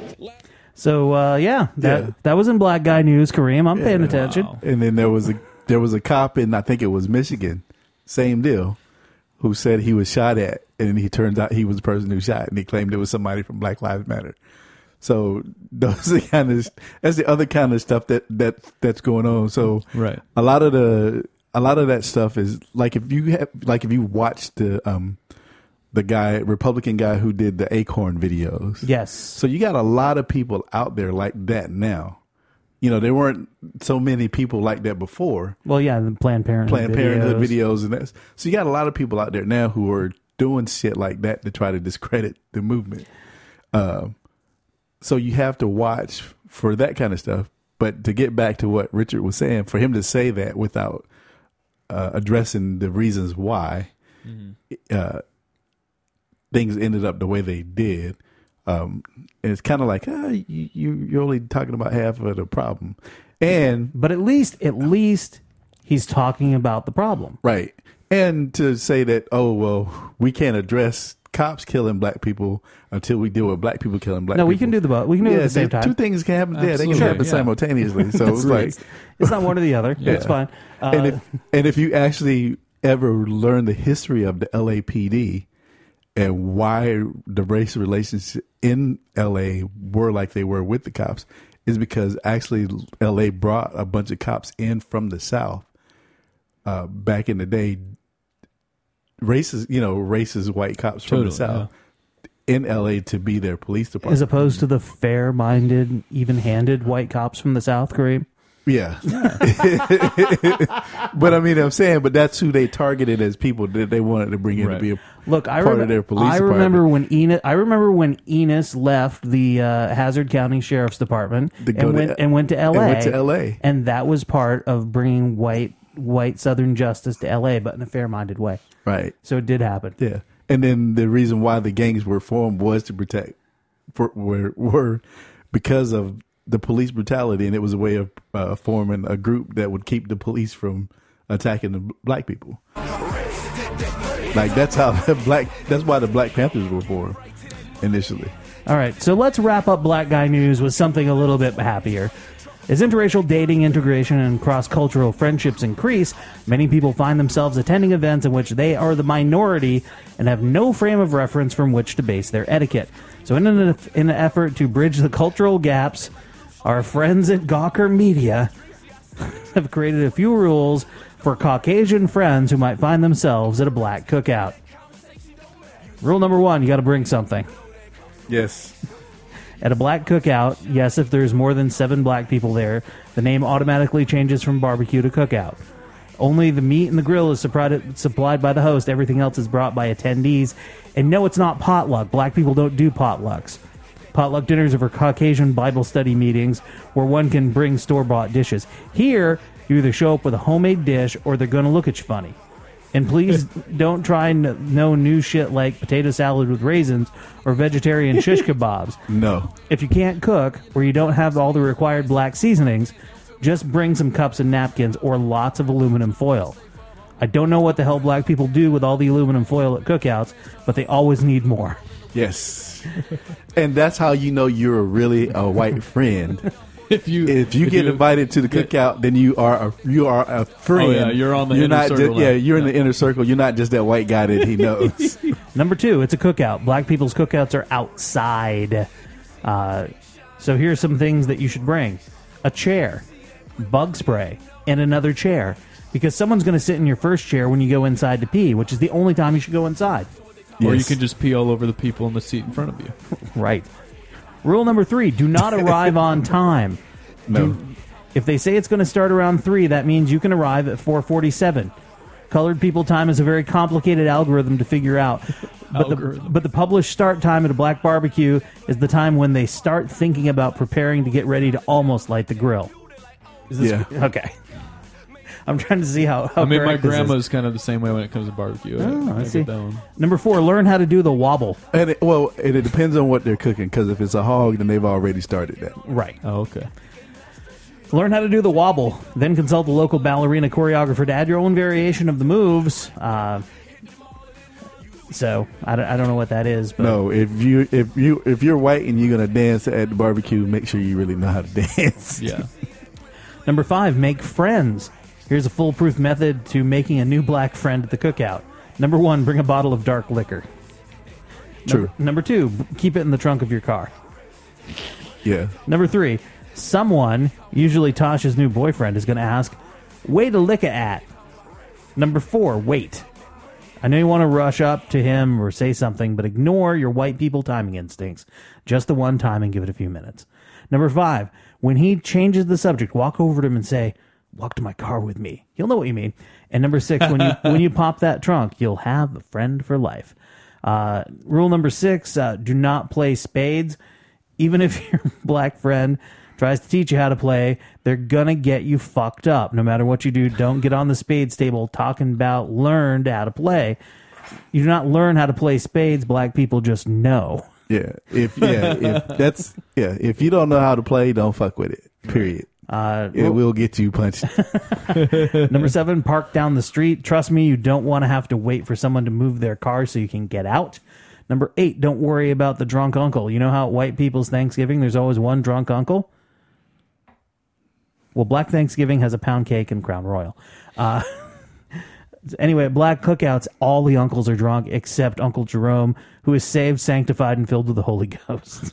So, uh, yeah, that, Yeah. that was in Black Guy News, Kareem. I'm paying Yeah. attention. Wow. And then there was a there was a cop in, I think it was Michigan, same deal, who said he was shot at, and he turns out he was the person who shot, and he claimed it was somebody from Black Lives Matter. So those are the kind of that's the other kind of stuff that, that that's going on. So Right. a lot of the a lot of that stuff is like if you have like if you watch the um the guy Republican guy who did the Acorn videos. Yes. So you got a lot of people out there like that now. You know, there weren't so many people like that before. Well, yeah, the Planned Parenthood Planned videos. Parenthood videos and that. So you got a lot of people out there now who are doing shit like that to try to discredit the movement. Uh, so you have to watch for that kind of stuff. But to get back to what Richard was saying, for him to say that without uh, addressing the reasons why mm-hmm. uh, things ended up the way they did. Um, and it's kind of like, ah, you, you, you're only talking about half of the problem. And But at least, at least he's talking about the problem. right. And to say that, oh, well, we can't address cops killing black people until we deal with black people killing black No, people. we can do the both. We can do it yeah, at the same they- time. Two things can happen. Yeah, they can Absolutely, happen yeah. simultaneously. So it's like, It's not one or the other. Yeah. It's fine. Uh, and if and if you actually ever learn the history of the L A P D and why the race relations in L A were like they were with the cops, is because actually L A brought a bunch of cops in from the South uh, back in the day. Racist, you know, racist white cops from Totally, the South in L A to be their police department. as opposed to the fair-minded, even-handed white cops from the South, Kareem. Yeah. But I mean, I'm saying, but that's who they targeted as people that they wanted to bring in Right. to be a Look, I, part rem- of their police I department. remember when Enos. I remember when Enos left the uh, Hazard County Sheriff's Department To go and to went L- and went to L A. and went to L A. and that was part of bringing white white Southern justice to L A, but in a fair-minded way. Right. So it did happen. Yeah. And then the reason why the gangs were formed was to protect, for, were, were because of the police brutality, and it was a way of uh, forming a group that would keep the police from attacking the black people. Like that's how the black. That's why the Black Panthers were formed initially. All right, so let's wrap up Black Guy News with something a little bit happier. As interracial dating, integration, and cross-cultural friendships increase, many people find themselves attending events in which they are the minority and have no frame of reference from which to base their etiquette. So in an, in an effort to bridge the cultural gaps, our friends at Gawker Media have created a few rules for Caucasian friends who might find themselves at a black cookout. Rule number one, you got to bring something. Yes. At a black cookout, yes, if there's more than seven black people there, the name automatically changes from barbecue to cookout. Only the meat and the grill is supplied, supplied by the host. Everything else is brought by attendees. And no, it's not potluck. Black people don't do potlucks. Potluck dinners are for Caucasian Bible study meetings where one can bring store-bought dishes. Here, you either show up with a homemade dish or they're going to look at you funny. And please don't try n- no new shit like potato salad with raisins or vegetarian shish kebabs. No. If you can't cook or you don't have all the required black seasonings, just bring some cups and napkins or lots of aluminum foil. I don't know what the hell black people do with all the aluminum foil at cookouts, but they always need more. Yes. And that's how you know you're really a white friend, if you if you if get you, invited to the cookout, then you are a, you are a friend. Oh, yeah, you're on the you're inner not circle just, now. yeah, you're in Yeah. the inner circle. You're not just that white guy that he knows. Number two, it's a cookout. Black people's cookouts are outside. Uh, so here's some things that you should bring. A chair, bug spray, and another chair. Because someone's going to sit in your first chair when you go inside to pee, which is the only time you should go inside. Or you Yes. can just pee all over the people in the seat in front of you. Right. Rule number three, do not arrive on time. No. Do- if they say it's going to start around three, that means you can arrive at four forty-seven. Colored people time is a very complicated algorithm to figure out. But the, Algorithm. but the published start time at a black barbecue is the time when they start thinking about preparing to get ready to almost light the grill. Is this Yeah. okay? I'm trying to see how. how I mean, my correct this is. grandma's kind of the same way when it comes to barbecue. Oh, I I see. get that one. Number four, learn how to do the wobble. And it, well, and it depends on what they're cooking. Because if it's a hog, then they've already started that. Right. Oh, okay. Learn how to do the wobble. Then consult the local ballerina choreographer to add your own variation of the moves. Uh, so I don't, I don't know what that is. But No, if you if you if you're white and you're gonna dance at the barbecue, make sure you really know how to dance. Yeah. Number five, make friends. Here's a foolproof method to making a new black friend at the cookout. Number one, bring a bottle of dark liquor. True. Number, number two, b- keep it in the trunk of your car. Yeah. Number three, someone, usually Tasha's new boyfriend, is going to ask, "Way to lick it at." Number four, wait. I know you want to rush up to him or say something, but ignore your white people timing instincts. Just the one time and give it a few minutes. Number five, when he changes the subject, walk over to him and say, "Walk to my car with me." He'll know what you mean. And number six, when you when you pop that trunk, you'll have a friend for life. Uh, rule number six, uh, do not play spades. Even if your black friend tries to teach you how to play, they're gonna get you fucked up. No matter what you do, don't get on the spades table talking about learned how to play. You do not learn how to play spades. Black people just know. Yeah. If yeah, if that's yeah, if you don't know how to play, don't fuck with it. Period. Uh, It will get you punched. Number seven, park down the street. Trust me, you don't want to have to wait for someone to move their car so you can get out. Number eight, don't worry about the drunk uncle. You know how at white people's Thanksgiving, there's always one drunk uncle? Well, Black Thanksgiving has a pound cake and Crown Royal. Uh, anyway, at Black Cookouts, all the uncles are drunk except Uncle Jerome, who is saved, sanctified, and filled with the Holy Ghost.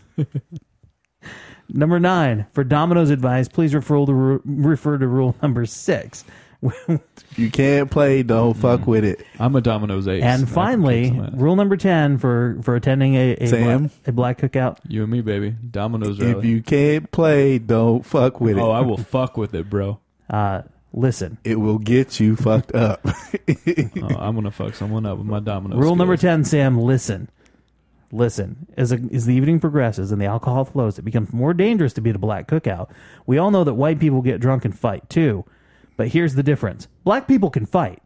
Number nine, for Domino's advice, please refer to, refer to rule number six. If you can't play, don't fuck with it. I'm a Domino's ace. And finally, rule number ten for, for attending a, a, Sam? black, a black cookout. You and me, baby. Domino's rally. If you can't play, don't fuck with it. Oh, I will fuck with it, bro. Uh, listen. It will get you fucked up. Oh, I'm going to fuck someone up with my Domino's Rule skills. number ten, Sam, listen. Listen, as, a, as the evening progresses and the alcohol flows, it becomes more dangerous to be at a black cookout. We all know that white people get drunk and fight, too. But here's the difference. Black people can fight.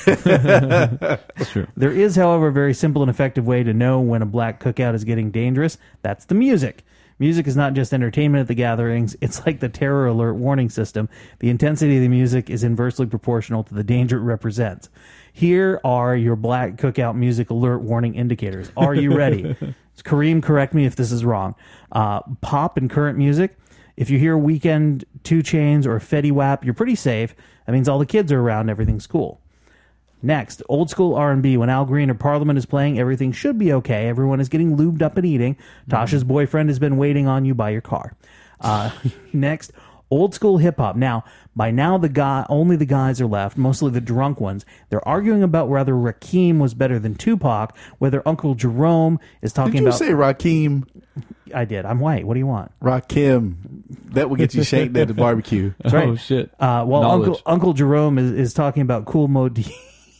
That's true. There is, however, a very simple and effective way to know when a black cookout is getting dangerous. That's the music. Music is not just entertainment at the gatherings. It's like the terror alert warning system. The intensity of the music is inversely proportional to the danger it represents. Here are your black cookout music alert warning indicators. Are you ready? Kareem, correct me if this is wrong. Uh, pop and current music. If you hear Weekend, Two Chainz, or Fetty Wap, you're pretty safe. That means all the kids are around. Everything's cool. Next, old school R and B. When Al Green or Parliament is playing, everything should be okay. Everyone is getting lubed up and eating. Tasha's boyfriend has been waiting on you by your car. Uh, next, old school hip hop. Now, by now, the guy only the guys are left, mostly the drunk ones. They're arguing about whether Rakim was better than Tupac, whether Uncle Jerome is talking Did you about. say Rakim? I did. I'm white. What do you want? Rakim. That will get you shanked at the barbecue. That's right. Oh, shit. Uh, while Knowledge. Uncle Uncle Jerome is, is talking about Cool Mo D.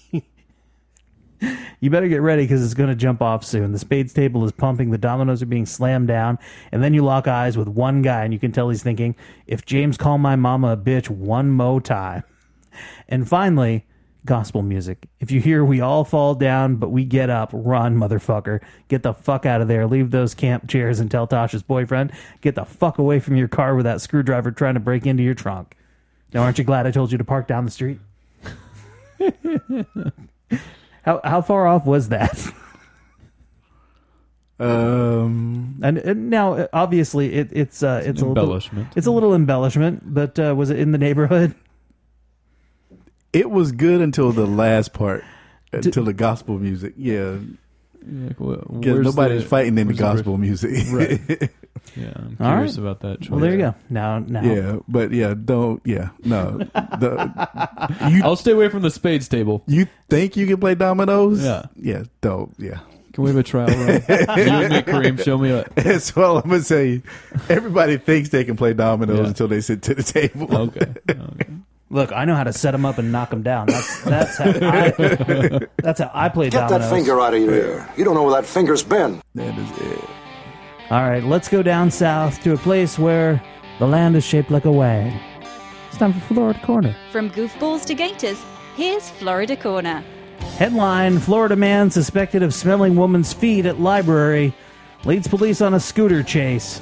You better get ready because it's going to jump off soon. The spades table is pumping. The dominoes are being slammed down. And then you lock eyes with one guy, and you can tell he's thinking, if James called my mama a bitch one mo time. And finally, gospel music. If you hear we all fall down, but we get up, run, motherfucker. Get the fuck out of there. Leave those camp chairs and tell Tasha's boyfriend, get the fuck away from your car with that screwdriver trying to break into your trunk. Now, aren't you glad I told you to park down the street? How how far off was that? Um, and, and now, obviously, it, it's uh, it's, it's a little embellishment. It's a little embellishment, but uh, was it in the neighborhood? It was good until the last part, until the gospel music. Yeah, like, well, because nobody's the, fighting in the the gospel ri- music. Right. Yeah, I'm All curious right. about that choice. Well, there you go. Now, now, Yeah, but yeah, don't. Yeah, no. The, you, I'll stay away from the spades table. You think you can play dominoes? Yeah. Yeah, don't. Yeah. Can we have a trial run? You and me, Kareem, show me what. That's well, I'm gonna say. Everybody thinks they can play dominoes Yeah. until they sit to the table. Okay. okay. Look, I know how to set them up and knock them down. That's that's how I, that's how I play Get dominoes. that finger out of your ear. You don't know where that finger's been. That is it. All right, let's go down south to a place where the land is shaped like a wag. It's time for Florida Corner. From goofballs to gators, here's Florida Corner. Headline: Florida man suspected of smelling woman's feet at library leads police on a scooter chase.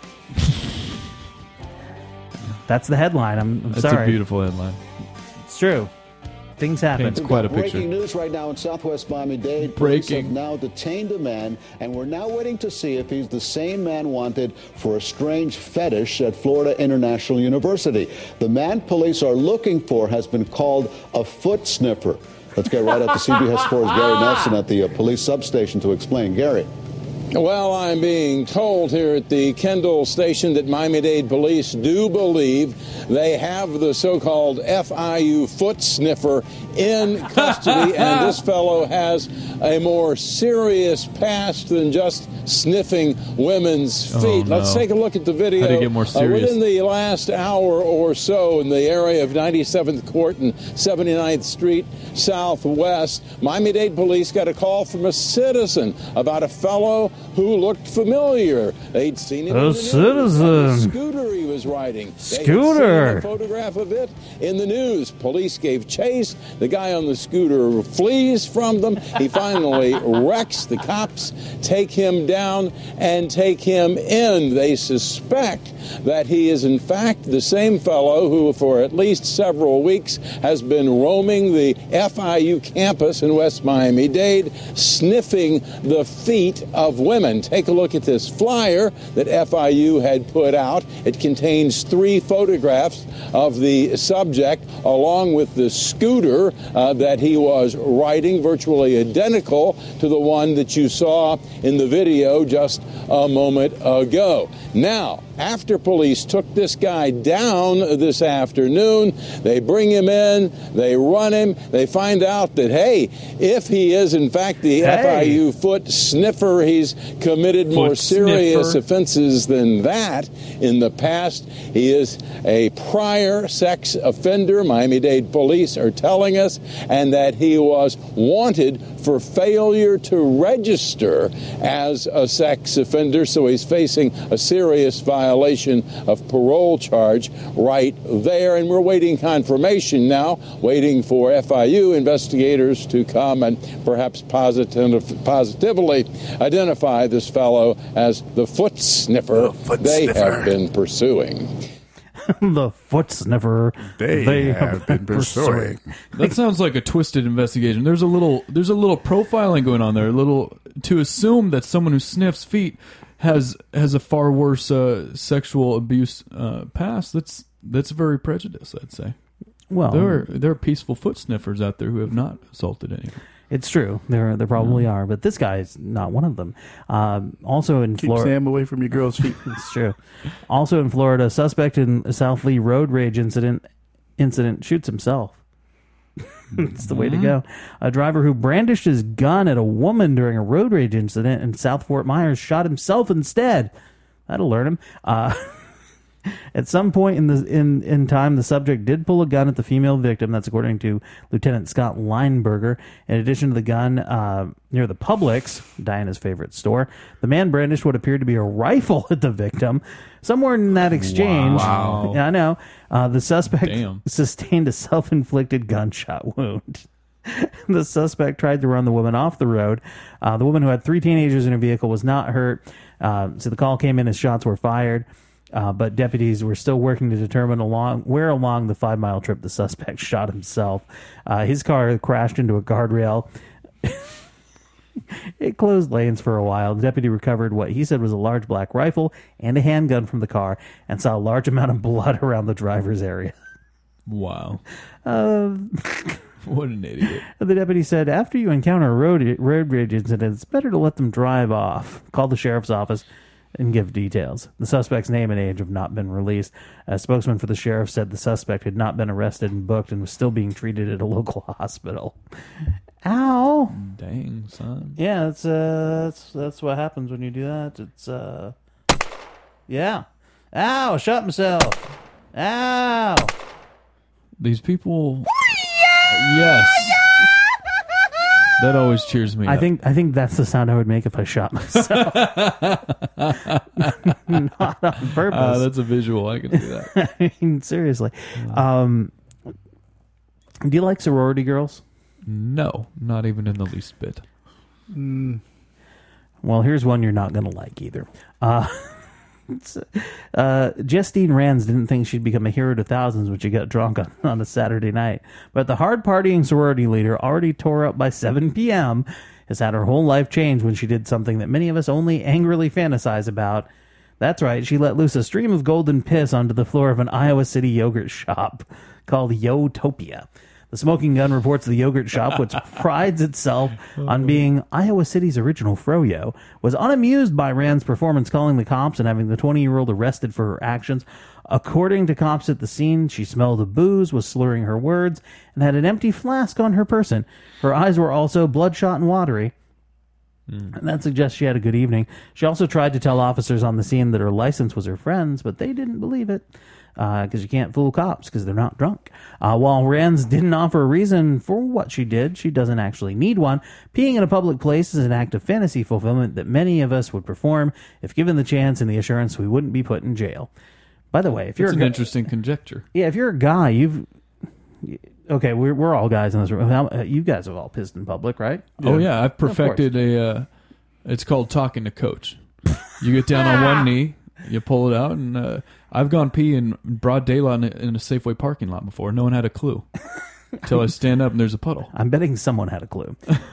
That's the headline. I'm, I'm That's sorry. a beautiful headline. It's true. Things happen. Paints quite a picture. Breaking news right now in Southwest Miami-Dade. Police have now detained a man, and we're now waiting to see if he's the same man wanted for a strange fetish at Florida International University. The man police are looking for has been called a foot sniffer. Let's get right up to C B S four's Gary Nelson at the uh, police substation to explain. Gary. Well, I'm being told here at the Kendall station that Miami-Dade police do believe they have the so-called F I U foot sniffer in custody, and this fellow has a more serious past than just sniffing women's feet. Oh, no. Let's take a look at the video. How'd it get more serious? Uh, within the last hour or so in the area of ninety-seventh Court and seventy-ninth Street Southwest, Miami-Dade police got a call from a citizen about a fellow who looked familiar. They'd seen him A in the news citizen. on the scooter he was riding. They had Scooter. seen a photograph of it in the news. Police gave chase. The guy on the scooter flees from them. He finally wrecks. The cops take him down and take him in. They suspect that he is in fact the same fellow who for at least several weeks has been roaming the F I U campus in West Miami-Dade, sniffing the feet of women. Take a look at this flyer that F I U had put out. It contains three photographs of the subject along with the scooter uh, that he was riding, virtually identical to the one that you saw in the video just a moment ago. Now, after police took this guy down this afternoon, they bring him in, they run him, they find out that, hey, if he is in fact the Hey. F I U foot sniffer, he's committed more Foot serious sniffer. offenses than that in the past. He is a prior sex offender, Miami-Dade police are telling us, and that he was wanted for failure to register as a sex offender, so he's facing a serious violation of parole charge right there. And we're waiting confirmation now, waiting for F I U investigators to come and perhaps positive, positively identify this fellow as the foot sniffer The foot they sniffer. have been pursuing. The foot sniffer. They, have been pursuing. That sounds like a twisted investigation. There's a little there's a little profiling going on there. A little to assume that someone who sniffs feet has has a far worse uh, sexual abuse uh, past. That's that's very prejudiced, I'd say. Well, There are there are peaceful foot sniffers out there who have not assaulted anyone. it's true. There, there probably are, but this guy is not one of them. Um, also in Keep Florida, Sam away from your girl's feet. it's true. Also in Florida, a suspect in a South Lee road rage incident incident shoots himself. It's the way to go. A driver who brandished his gun at a woman during a road rage incident in South Fort Myers shot himself instead. That'll learn him. Uh, At some point in the in, in time, the subject did pull a gun at the female victim. That's according to Lieutenant Scott Lineberger. In addition to the gun uh, near the Publix, Diana's favorite store, the man brandished what appeared to be a rifle at the victim. Somewhere in that exchange, Wow. yeah, I know, uh, the suspect Damn. sustained a self-inflicted gunshot wound. The suspect tried to run the woman off the road. Uh, the woman, who had three teenagers in her vehicle, was not hurt. Uh, so the call came in as shots were fired. Uh, but deputies were still working to determine along where along the five-mile trip the suspect shot himself. Uh, his car crashed into a guardrail. It closed lanes for a while. The deputy recovered what he said was a large black rifle and a handgun from the car and saw a large amount of blood around the driver's area. Wow. Uh, what an idiot. The deputy said, after you encounter a road, road rage incident, it's better to let them drive off. Call the sheriff's office and give details. The suspect's name and age have not been released. A spokesman for the sheriff said the suspect had not been arrested and booked and was still being treated at a local hospital. Ow. Dang, son. Yeah, that's, uh, that's, that's what happens when you do that. It's, uh... Yeah. Ow, I shot myself. Ow. These people... Yes. That always cheers me I up. think I think that's the sound I would make if I shot myself. Not on purpose. Uh, that's a visual. I can see that. I mean, seriously. Um, do you like sorority girls? No, not even in the least bit. Mm. Well, here's one you're not going to like either. Uh, uh, Justine Rands didn't think she'd become a hero to thousands when she got drunk on, on a Saturday night. But the hard-partying sorority leader, already tore up by seven p.m., has had her whole life change when she did something that many of us only angrily fantasize about. That's right, she let loose a stream of golden piss onto the floor of an Iowa City yogurt shop called Yotopia. The Smoking Gun reports the yogurt shop, which prides itself on being Iowa City's original froyo, was unamused by Rand's performance, calling the cops and having the twenty-year-old arrested for her actions. According to cops at the scene, she smelled of booze, was slurring her words, and had an empty flask on her person. Her eyes were also bloodshot and watery. Mm. And that suggests she had a good evening. She also tried to tell officers on the scene that her license was her friend's, but they didn't believe it. Because uh, you can't fool cops because they're not drunk. Uh, while Rands didn't offer a reason for what she did, she doesn't actually need one. Peeing in a public place is an act of fantasy fulfillment that many of us would perform if given the chance and the assurance we wouldn't be put in jail. By the way, if you're it's a an guy, interesting conjecture. Yeah, if you're a guy, you've okay, we're we're all guys in this room. How, you guys have all pissed in public, right? Yeah. Oh yeah, I've perfected a. Uh, it's called talking to coach. You get down on one knee. You pull it out, and uh, I've gone pee in broad daylight in a, in a Safeway parking lot before. No one had a clue until I stand up and there's a puddle. I'm betting someone had a clue.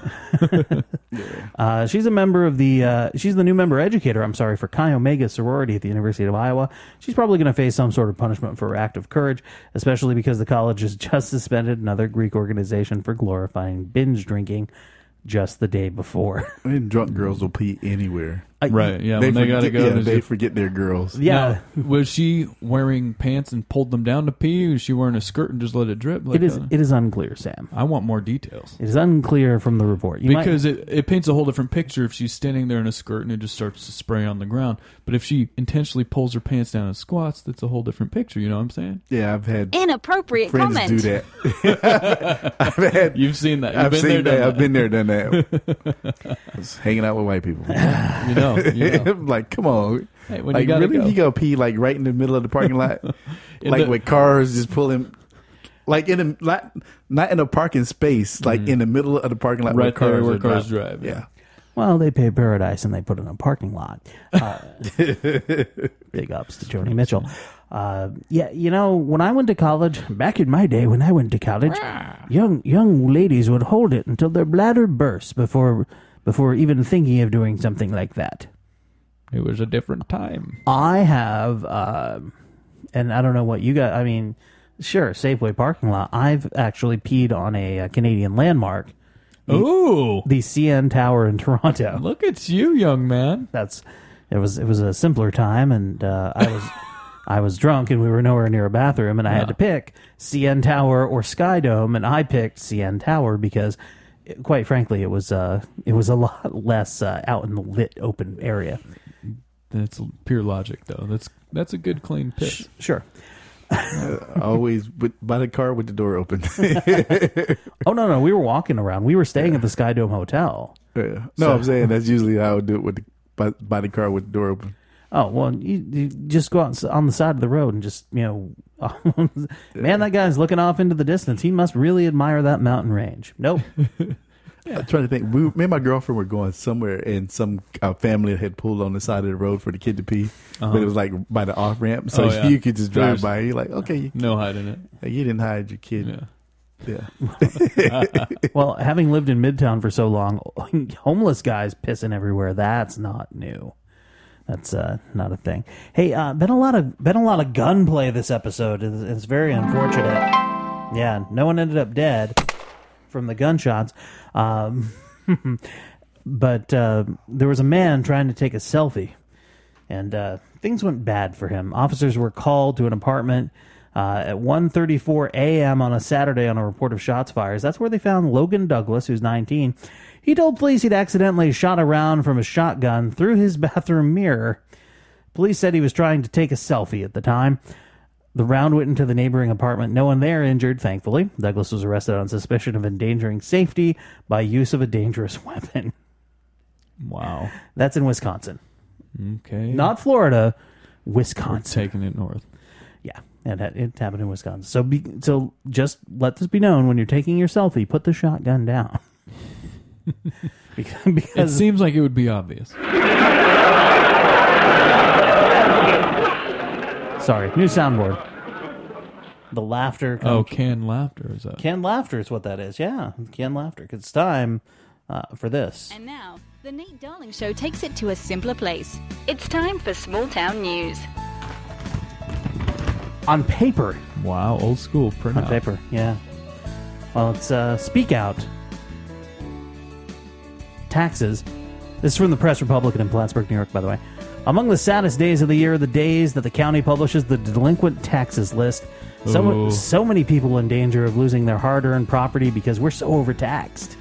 uh, she's a member of the. Uh, she's the new member educator. I'm sorry for Chi Omega sorority at the University of Iowa. She's probably going to face some sort of punishment for her act of courage, especially because the college has just suspended another Greek organization for glorifying binge drinking. Just the day before. I mean, drunk girls will pee anywhere. Right, yeah. They when they forget, gotta go. yeah, they just... forget their girls. Yeah. Now, was she wearing pants and pulled them down to pee? Or was she wearing a skirt and just let it drip? Like it is a... It is unclear, Sam. I want more details. It is unclear from the report. You because might... it, it paints a whole different picture if she's standing there in a skirt and it just starts to spray on the ground. But if she intentionally pulls her pants down and squats, that's a whole different picture. You know what I'm saying? Yeah, I've had inappropriate friends comment. do that. I've had, You've seen that. You've I've been seen there, that. done that. I've been there, done that. I was hanging out with white people. You know. You know. Like, come on. Hey, when like, you gotta really? go. You go pee like right in the middle of the parking lot? like the, with cars just pulling, like in a, not, not in a parking space, like mm. in the middle of the parking lot right where cars, there where are cars drive. drive. Yeah. Well, they pay paradise and they put it in a parking lot. Uh, big ups to Joni Mitchell. Uh, yeah, you know, when I went to college, back in my day when I went to college, young young ladies would hold it until their bladder burst before before even thinking of doing something like that. It was a different time. I have, uh, and I don't know what you got. I mean, sure, Safeway parking lot. I've actually peed on a, a Canadian landmark. The, Ooh, the C N Tower in Toronto. Look at you, young man. That's it was it was a simpler time, and uh, I was I was drunk, and we were nowhere near a bathroom, and I yeah. had to pick C N Tower or Sky Dome, and I picked C N Tower because, quite frankly, it was uh it was a lot less uh, out in the lit open area. That's pure logic, though. That's that's a good clean piss. Sure. uh, always with, by the car with the door open. Oh no, no, we were walking around. We were staying yeah. at the Sky Dome Hotel. Yeah. No, so, I'm saying that's usually how I would do it with the, by, by the car with the door open. Oh well, you, you just go out on the side of the road and just you know, man, that guy's looking off into the distance. He must really admire that mountain range. Nope. Yeah. I'm trying to think. We, me and my girlfriend were going somewhere, and some uh, family had pulled on the side of the road for the kid to pee, uh-huh. but it was like by the off ramp, so oh, yeah. you could just drive There's by. You're like, okay, you, no hiding it. You didn't hide your kid. Yeah. Yeah. Well, having lived in Midtown for so long, homeless guys pissing everywhere, that's not new. That's uh, not a thing. Hey, uh, been a lot of been a lot of gunplay this episode. It's, it's very unfortunate. Yeah, no one ended up dead from the gunshots. Um, but uh, there was a man trying to take a selfie, and uh, things went bad for him. Officers were called to an apartment uh, at one thirty-four a.m. on a Saturday on a report of shots fired. That's where they found Logan Douglas, who's nineteen. He told police he'd accidentally shot a round from a shotgun through his bathroom mirror. Police said he was trying to take a selfie at the time. The round went into the neighboring apartment. No one there injured, thankfully. Douglas was arrested on suspicion of endangering safety by use of a dangerous weapon. Wow. That's in Wisconsin. Okay. Not Florida, Wisconsin. We're taking it north. Yeah, it, it happened in Wisconsin. So, be, so just let this be known, when you're taking your selfie, put the shotgun down. because, because it seems like it would be obvious. Sorry, new soundboard. The laughter. Comes. Oh, canned laughter is that? Canned laughter is what that is. Yeah, canned laughter. It's time uh, for this. And now, the Nate Darling Show takes it to a simpler place. It's time for Small Town News. On paper. Wow, old school print On out. paper, yeah. Well, it's uh, Speak Out. Taxes. This is from the Press Republican in Plattsburgh, New York, by the way. Among the saddest days of the year are the days that the county publishes the delinquent taxes list. So, so many people in danger of losing their hard-earned property because we're so overtaxed.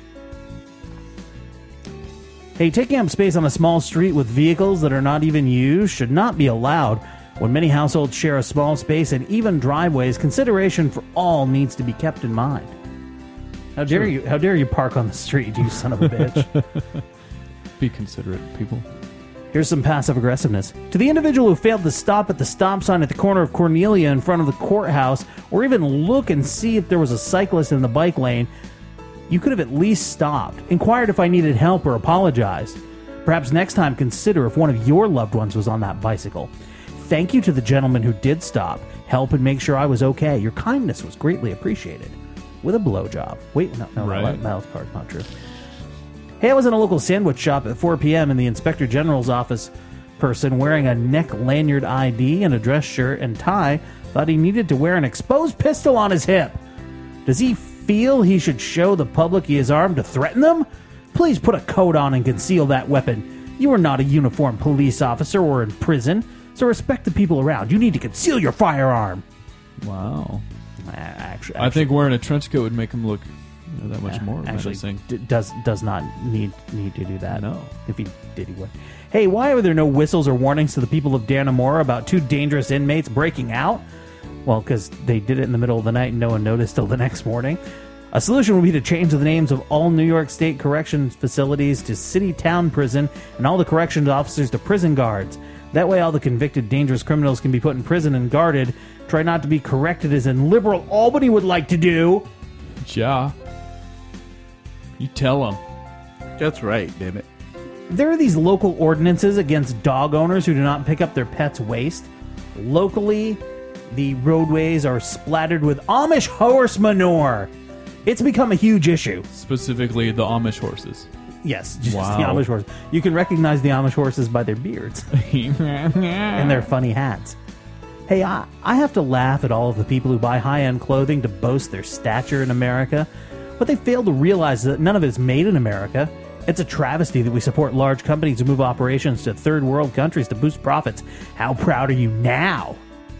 Hey, taking up space on a small street with vehicles that are not even used should not be allowed. When many households share a small space and even driveways, consideration for all needs to be kept in mind. How dare Sure. you? How dare you park on the street, you son of a bitch? Be considerate, people. Here's some passive aggressiveness. To the individual who failed to stop at the stop sign at the corner of Cornelia in front of the courthouse, or even look and see if there was a cyclist in the bike lane, you could have at least stopped, inquired if I needed help, or apologized. Perhaps next time consider if one of your loved ones was on that bicycle. Thank you to the gentleman who did stop, help, and make sure I was okay. Your kindness was greatly appreciated. With a blowjob. Wait, no, no, Right. that that part's not true. Hey, I was in a local sandwich shop at four p.m. and the Inspector General's office person wearing a neck lanyard I D and a dress shirt and tie thought he needed to wear an exposed pistol on his hip. Does he feel he should show the public he is armed to threaten them? Please put a coat on and conceal that weapon. You are not a uniformed police officer or in prison, so respect the people around. You need to conceal your firearm. Wow. Actually, I think wearing a trench coat would make him look you know, that much Yeah, more actually menacing. d- does does not need need to do that. No. If he did, he would. Hey, why are there no whistles or warnings to the people of Dannemora about two dangerous inmates breaking out? Well, because they did it in the middle of the night and no one noticed till the next morning. A solution would be to change the names of all New York State corrections facilities to City Town Prison and all the corrections officers to prison guards. That way all the convicted dangerous criminals can be put in prison and guarded. Try not to be corrected as in liberal Albany would like to do. Yeah. You tell them. That's right, damn it. There are these local ordinances against dog owners who do not pick up their pets' waste. Locally, the roadways are splattered with Amish horse manure. It's become a huge issue. Specifically, the Amish horses. Yes, just Wow. the Amish horses. You can recognize the Amish horses by their beards and their funny hats. Hey, I, I have to laugh at all of the people who buy high-end clothing to boast their stature in America. But they fail to realize that none of it is made in America. It's a travesty that we support large companies who move operations to third world countries to boost profits. How proud are you now?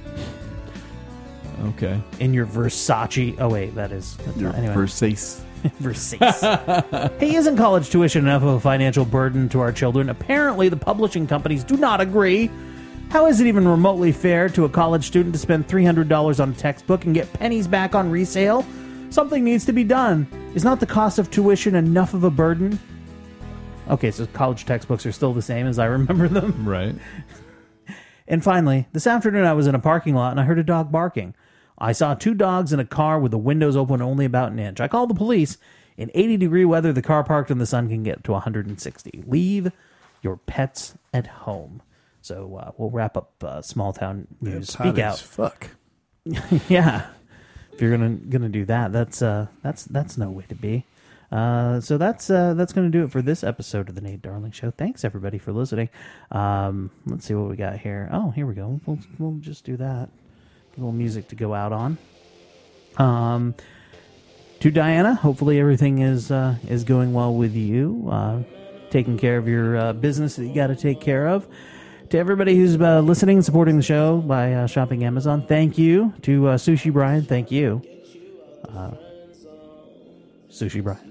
Okay. In your Versace... Oh, wait, that is... That's Your not, anyway. Versace. Versace. Hey, isn't college tuition enough of a financial burden to our children? Apparently, the publishing companies do not agree. How is it even remotely fair to a college student to spend three hundred dollars on a textbook and get pennies back on resale? Something needs to be done. Is not the cost of tuition enough of a burden? Okay, so college textbooks are still the same as I remember them. Right. And finally, this afternoon I was in a parking lot and I heard a dog barking. I saw two dogs in a car with the windows open only about an inch. I called the police. In eighty degree weather, the car parked in the sun can get to one hundred sixty. Leave your pets at home. So uh, we'll wrap up uh, small town news. It's Speak hot out. as fuck. Yeah. If you're gonna gonna do that, that's uh that's that's no way to be. Uh, so that's uh, that's going to do it for this episode of the Nate Darling Show. Thanks everybody for listening. Um, let's see what we got here. Oh, here we go. We'll we'll just do that. A little music to go out on. Um, to Diana, hopefully everything is uh, is going well with you. Uh, taking care of your uh, business that you got to take care of. To everybody who's uh, listening and supporting the show by uh, shopping Amazon, thank you. To uh, Sushi Brian, thank you. Uh, Sushi Brian.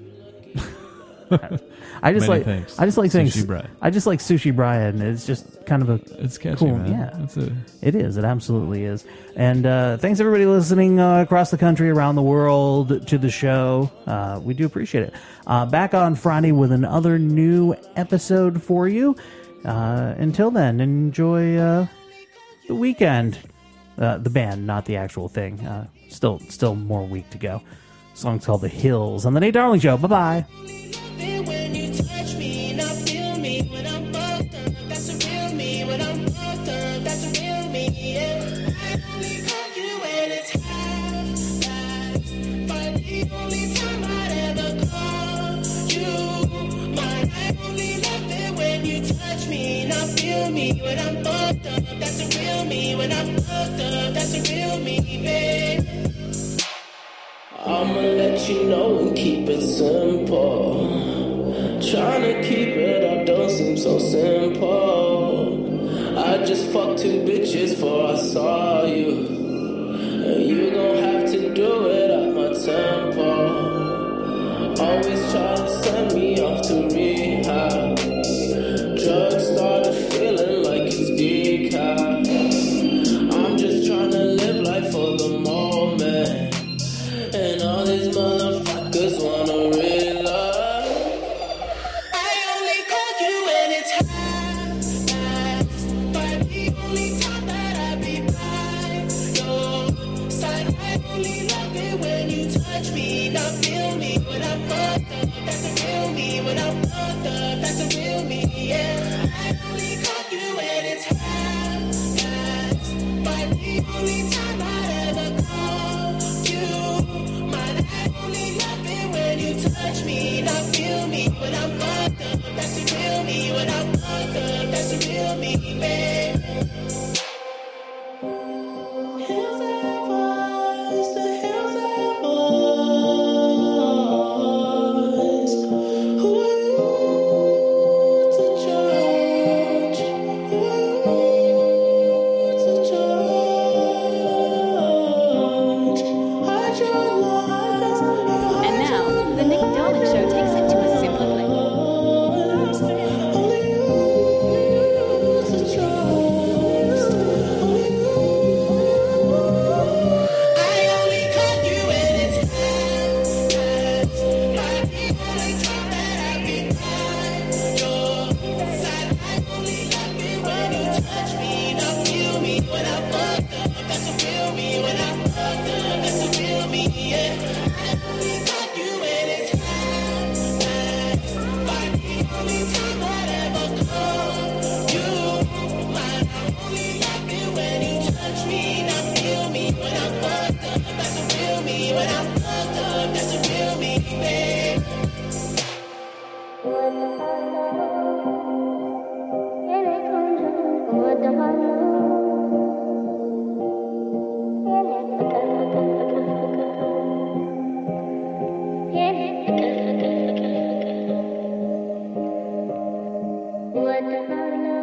I just Many like thanks. I just like saying Sushi Brian. I just like Sushi Brian. It's just kind of a it's catchy, cool, man. yeah. It's a... It is. It absolutely is. And uh, thanks everybody listening uh, across the country, around the world to the show. Uh, we do appreciate it. Uh, back on Friday with another new episode for you. Uh, until then, enjoy uh, the weekend. Uh, the band, not the actual thing. Uh, still, still more week to go. Song's called The Hills on the Nate Darling Show. Bye bye. When you touch me, not feel me when I'm fucked up. That's a real me when I'm fucked up. That's a real me, yeah. I only call you when it's half past. But the only time I'd ever call you mine. I only love it when you touch me, not feel me when I'm fucked up. That's a real me when I'm fucked up. That's a real me, babe. I'ma let you know and keep it simple. Trying to keep it up don't seem so simple. I just fucked two bitches before I saw you. And you gon' have to do it at my tempo. Always try to send me off to rehab. Drugs started feeling like it's decaf. I'm just trying to live life for the moment. And all these motherfuckers wanna real love. I only call you when it's half-assed. But the only time that I be by your side, I only love it when you touch me, not feel me when I'm fucked up. That's a real me when I'm fucked up. That's a real me, yeah. I only call you when it's half-assed. But the only time I ever call you. Touch me, not feel me when I'm fucked up. That's a real me when I'm fucked up. That's a real me, babe. Hills have eyes, the hills have eyes. Who are you to judge? Who are you to judge? Hide your lies. And now, the Nick Darling Show takes it to a simpler place. What the